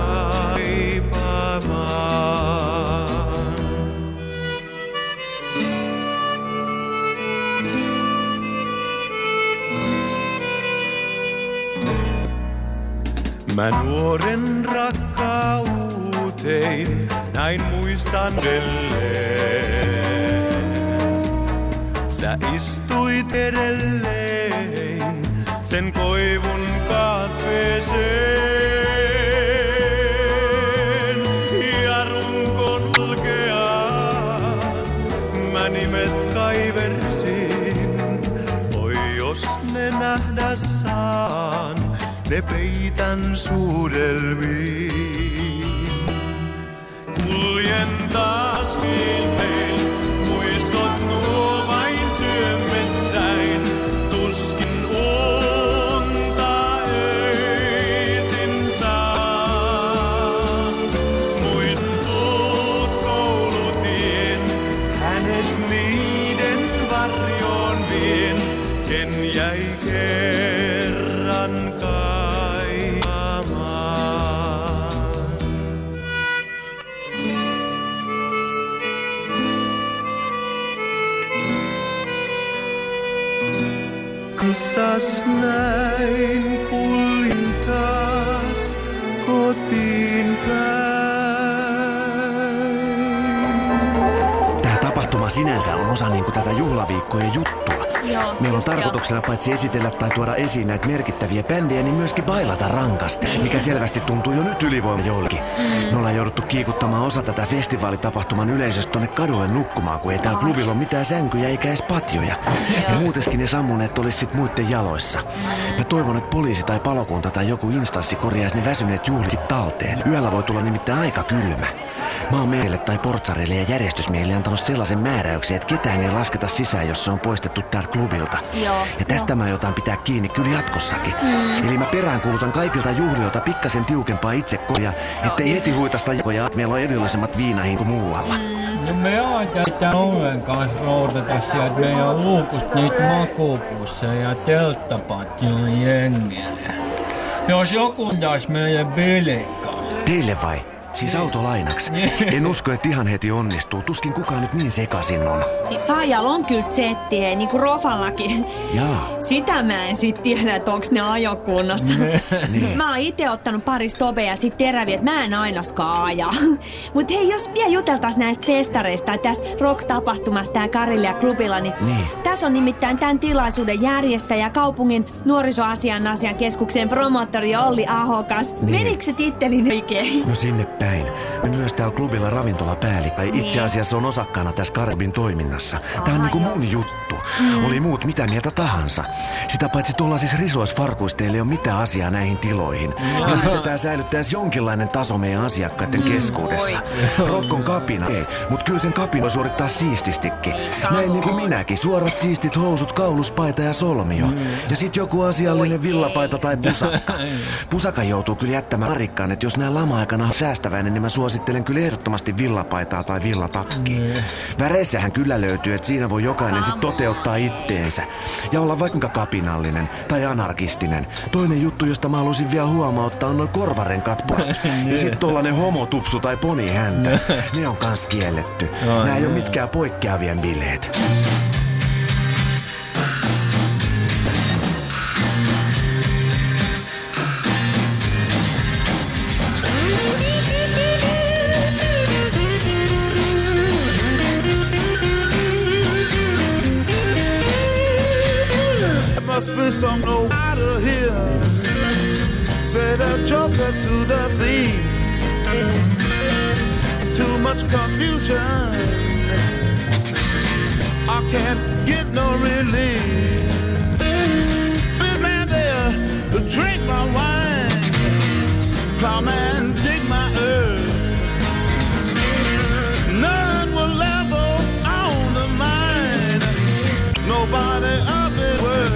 Speaker 17: kaipaamaan. Mä nuoren rakkautein, näin muistan edelleen. Sä istuit edelleen sen koivun katveeseen. Ja runkon lkeaan mä nimet kaiversin. Oi jos ne nähdä saan, ne peitän suudelmiin. Kuljen taas viimein, muistot nuo vain syömessäin. Tuskin unta öisin saan. Muistan tuut koulutien, hänet niiden varjoon vien. Ken jäi kerran kanssas näin kuljin taas kotiin päin.
Speaker 19: Tää tapahtuma sinänsä on osa niinku tätä juhlaviikkojen juttua.
Speaker 8: Joo,
Speaker 19: Meillä on
Speaker 8: just
Speaker 19: tarkoituksena paitsi esitellä tai tuoda esiin näitä merkittäviä bändejä, niin myöskin bailata rankasti, mikä selvästi tuntuu jo nyt ylivoima joillekin. Me ollaan jouduttu kiikuttamaan osa tätä festivaalitapahtuman yleisöstä tonne kadulle nukkumaan, kun ei täällä klubilla ole mitään sänkyjä eikä edes patjoja. Ja muutenkin ne sammuneet olis sit muitten jaloissa. Mä toivon, että poliisi tai palokunta tai joku instanssi korjaisi ne väsyneet juhlit talteen. Yöllä voi tulla nimittäin aika kylmä. Mä oon meille tai portsareille ja järjestysmiehille antanut sellaisen määräyksen, että ketään ei lasketa sisään, jos se on poistettu täältä klubilta. Ja tästä mä jotain pitää kiinni kyllä jatkossakin. Eli mä peräänkuulutan kaikilta juhlijoilta pikkasen tiukempaa itsekoja, ettei heti huitasta jakoja, että meillä on edullisemmat viinahin kuin muualla.
Speaker 7: No me tätä ollenkaan roudata sieltä meidän luukusta niitä makuupusseja ja telttapatjoja jengille. Jos joku taas meidän bileikkaa.
Speaker 19: Teille vai? Siis autolainaksi. En usko, että ihan heti onnistuu. Tuskin kukaan nyt niin sekasin on.
Speaker 8: Faijalla on kyllä tsettiä, niinku Rofallakin.
Speaker 19: Jaa.
Speaker 8: Sitä mä en sit tiedä, että onks ne ajokunnossa.
Speaker 19: Niin.
Speaker 8: Mä oon ite ottanut pari stobea ja sit teräviä, että mä en ainaskaan ajaa. Mut hei, jos vielä juteltais näistä festareista tai tästä rock-tapahtumasta tää Karelia klubilla, niin tässä on nimittäin tämän tilaisuuden järjestäjä kaupungin nuorisoasian keskuksen promoottori Olli Ahokas. Menikö se tittelin oikein?
Speaker 19: No sinne päin. Myös täällä klubilla ravintolapäällikkö. Itse asiassa on osakkaana tässä Karibin toiminnassa. Tää on niinku mun juttu. Oli muut mitä mieltä tahansa. Sitä paitsi tuollaisissa risoisfarkuista ei ole mitään asiaa näihin tiloihin. Me yritetään säilyttää jonkinlainen taso meidän asiakkaiden keskuudessa. Rock on kapina, ei, mut kyllä sen kapina suorittaa siististikin. Näin niinku minäkin. Suorat siistit housut, kauluspaita ja solmio. Ja sit joku asiallinen villapaita tai pusakka. Pusaka joutuu kyllä jättämään marikkaan, että jos nää lama-aikana säästäväinen, niin mä suosittelen kyllä ehdottomasti villapaitaa tai villatakkiä. Väreissähän kyllä löytyy, että siinä voi jokainen sit toteuttaa itteensä. Ja olla vaikka kapinallinen tai anarkistinen. Toinen juttu, josta mä haluaisin vielä huomauttaa, on noin korvarenkaat ja sit tollanen homotupsu tai ponihäntä. Ne on kans kielletty. Nää ei oo mitkään poikkeavien bileet.
Speaker 20: Must be some no out of here. Said a joker to the thief. It's too much confusion. I can't get no relief. Big man there, drink my wine. Plowman, dig my earth. None will level on the mine. Nobody of this world.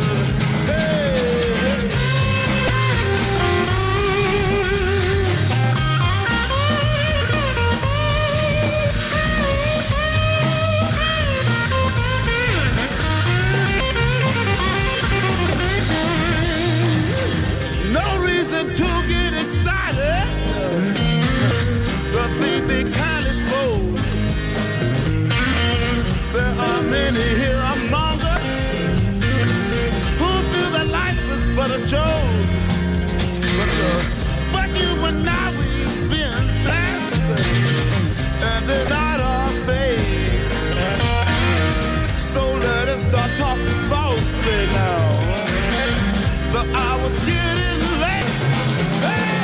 Speaker 20: No reason to get excited. The thief be kindly spoke. There are many here among us who feel that life is but a joke. But you and I, we've been blessed, and they're not our fate. So let us start talking falsely now. The hour's getting late. Hey!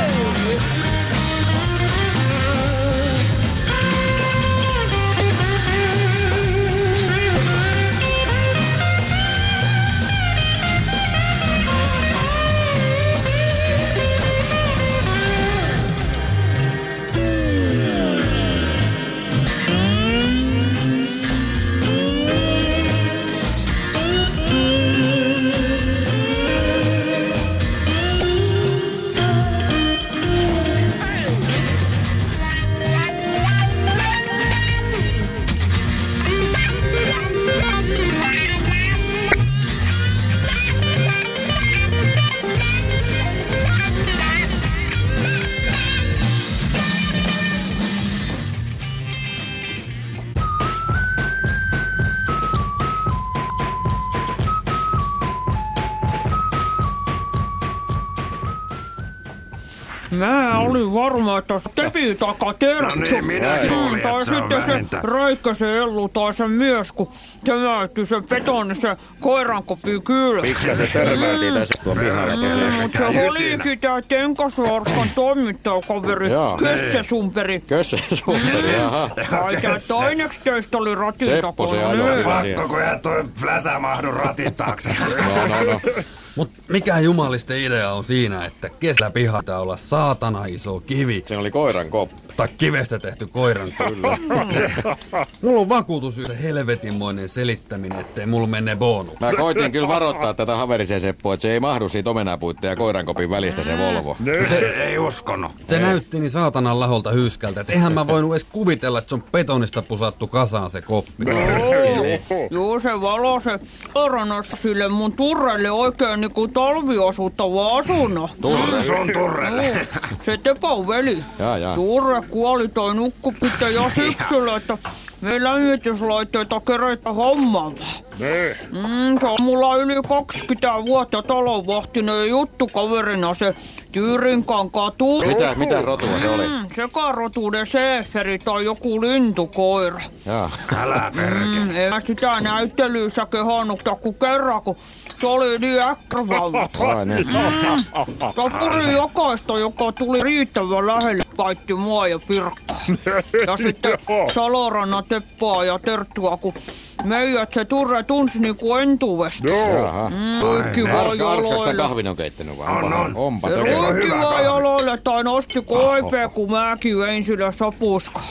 Speaker 4: Mä olin varma, että se tepi taka Terttu.
Speaker 1: No niin, minäkin olin,
Speaker 4: Tai
Speaker 1: että se on
Speaker 4: sitten se
Speaker 1: vähintä.
Speaker 4: Räikkösen Ellu tai se mies, kun tömäytti se betoni se koirankopi kyllä.
Speaker 11: Pikkasen törmäiltiin tässä tuon pihalla tosiaan.
Speaker 4: Mutta se olikin tää Tenkasvarskan toimittajakaveri Kössessumperi.
Speaker 11: Kössessumperi, jaha.
Speaker 4: Tai tää toineksi teistä oli ratin
Speaker 11: Seppo se ajoi.
Speaker 1: Pakko, kun jää toi fläsä mahdu ratin taakse.
Speaker 11: No.
Speaker 10: Mut mikä jumalisten idea on siinä, että kesäpiha pitää olla saatana iso kivi.
Speaker 11: Se oli koiran koppi.
Speaker 10: Tai kivestä tehty koiran kyllä. Mulla on vakuutus se helvetinmoinen selittäminen, ettei mulla mene bonus.
Speaker 11: Mä koitin kyllä varoittaa tätä haveriseen Seppoa, että se ei mahdu siitä omenapuitten ja koirankopin välistä se Volvo.
Speaker 1: Se ei uskonut.
Speaker 10: Se näytti niin saatanan laholta hyyskältä, että eihän mä voinut edes kuvitella, että se on betonista pusattu kasaan se koppi.
Speaker 4: Joo, se valo se koiranasta sille mun turrelle oikein niinku talviosuuttava asunno.
Speaker 1: Sun turrelle.
Speaker 4: Se Tepon veli.
Speaker 11: Jaa.
Speaker 4: Turre kuoli toi nukkupittä jo syksyllä, että me lämmityslaitteita kerätä hommaa. Se on mulla yli 20 vuotta talonvahtinen juttukaverina se Tyyrinkankaan Turre.
Speaker 11: Mitä rotua se oli?
Speaker 4: Sekarotuuden seeferi tai joku lintukoira.
Speaker 11: Jaa.
Speaker 1: Älä perke.
Speaker 4: En mä sitä näyttelyssä kehannutta kuin kerran, kun se oli niin äkkävalta.
Speaker 11: Ai niin.
Speaker 4: Tapuri jokaista, joka tuli riittävän lähelle, paitti mua ja Pirkkaa. Ja sitten Saloranna, Teppaa ja Terttua, kun meidät se Turre tunsi niinku entuudesta.
Speaker 11: Jaha.
Speaker 4: Kaikki vaan
Speaker 11: Arska sitä
Speaker 4: jaloille.
Speaker 11: kahvin on keittänyt vai?
Speaker 1: On.
Speaker 11: Onpa
Speaker 4: Se
Speaker 11: todella.
Speaker 4: ruokki vaan jaloille tai nosti koipea, kun mäkin vein sille sapuskaan.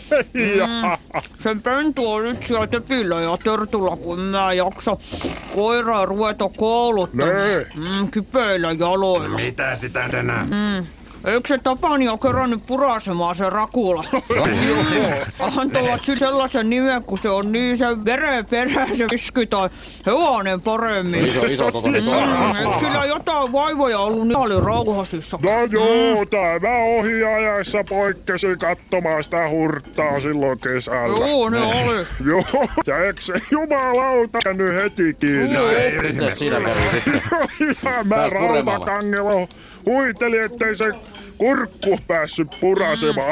Speaker 4: Sen pentu on nyt siellä Tepillä ja Tertulla, kun mä jaksa koiraa ruveta kouluttamaan. Kipeillä jaloilla.
Speaker 1: Mitä sitä enää?
Speaker 4: Eikö se Tapani ole kerännyt purasemaan se Rakula? Antavat sille sellaisen nimen, kun se on niin se verenperäisen viski tai hevonen paremmin.
Speaker 11: Iso kokoinen koira.
Speaker 4: Eikö sillä jotain vaivoja ollut niin paljon rauhasissa?
Speaker 18: No joo, tämä ohjaajaessa poikkesi katsomaan sitä hurttaa silloin kesällä.
Speaker 4: Joo, ne oli.
Speaker 18: Joo, ja eikö se jumalauta nyt heti kiinni?
Speaker 11: Mitä siinä kävi sitten?
Speaker 18: Ja mä rautakangelo huiteli, ettei se kurkku päässyt purasemaan.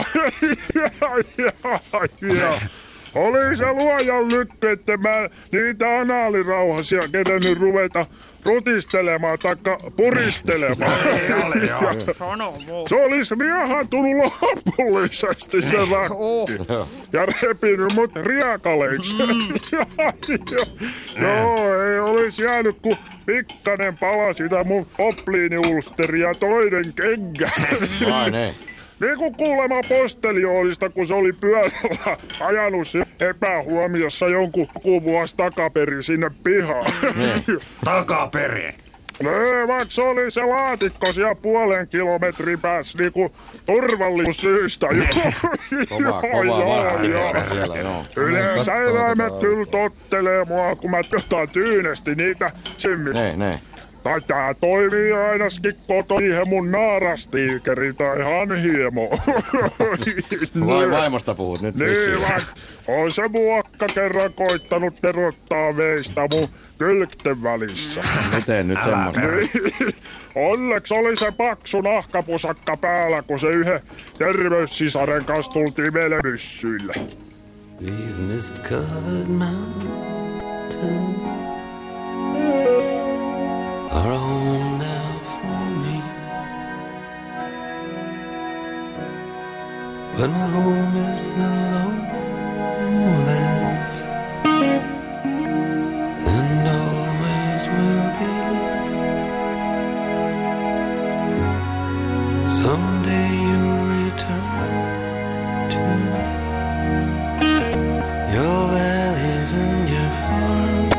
Speaker 18: Ja oli se luojan lykky, että mä niitä anaalirauhasia kerennyt ruveta rutistelemaan taikka puristelemaan. Se olisi riehantunut lopullisesti se ratti. Ja repinyt mut riakaleiksi. Joo, ei olisi jäänyt kuin pikkanen pala sitä mun popliiniulsteria ja toinen kengä.
Speaker 11: Vai ne?
Speaker 18: Niin kuin kuulemma posteljoonista, kun se oli pyörällä ajanut epähuomiossa jonkun vuosi takaperin sinne pihaan.
Speaker 1: Takaperin?
Speaker 18: No vaikka se oli se laatikko siellä 0,5 kilometrin päässä niinku turvallisuussyistä.
Speaker 11: Kova vahtikäärä siellä, joo.
Speaker 18: Yleensä eläimet kyllä tottelee mua, kun mä tyynesti niitä simmin.
Speaker 11: Ne.
Speaker 18: Tai tää toimii ainakin koto siihen mun naarastiikeri tai hanhiemo.
Speaker 11: Vaimosta puhut nyt
Speaker 18: niin,
Speaker 11: vissiin.
Speaker 18: On se muokka kerran koittanut terottaa veistä mun kylkten välissä.
Speaker 11: Miten nyt semmoista?
Speaker 18: Onneksi oli se paksu nahkapusakka päällä, kun se yhden terveyssisaren kanssa tultiin meille myssyille.
Speaker 2: These mist-covered mountains are a home now for me. But my home is the lowlands, and always will be. Someday you'll return to your valleys and your farm,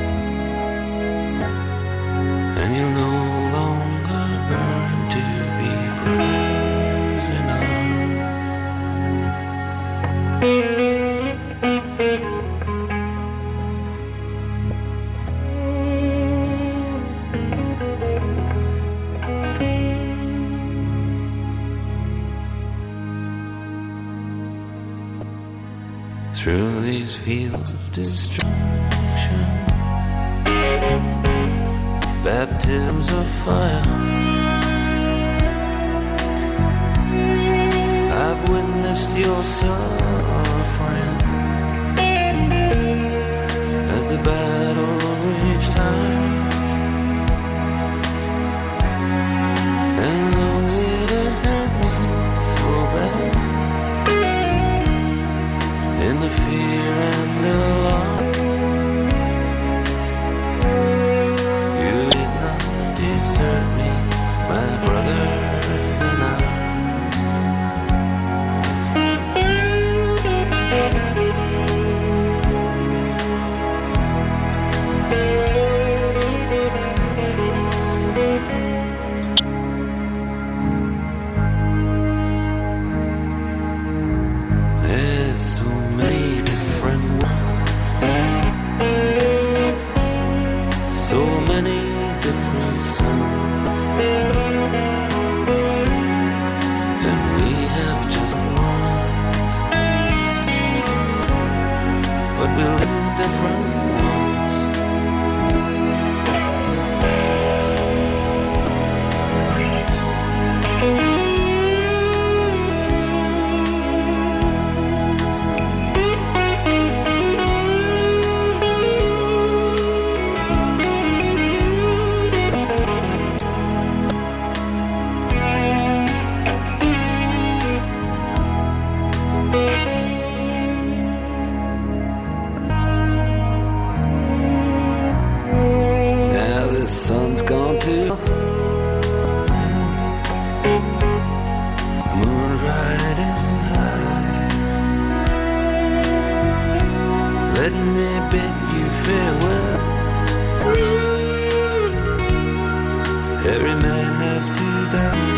Speaker 2: and you'll no longer burn to be brothers in arms. Through these fields of destruction, baptisms of fire, witnessed your suffering as the battle reached high. And though it didn't hurt me so bad, in the fear and the loss, you did not desert me, my brothers and I. There's so many different worlds, so many different suns, and we have just one, but we live in different ones. Now the sun's gone too, the moon's riding high. Let me bid you farewell. Every man has to die.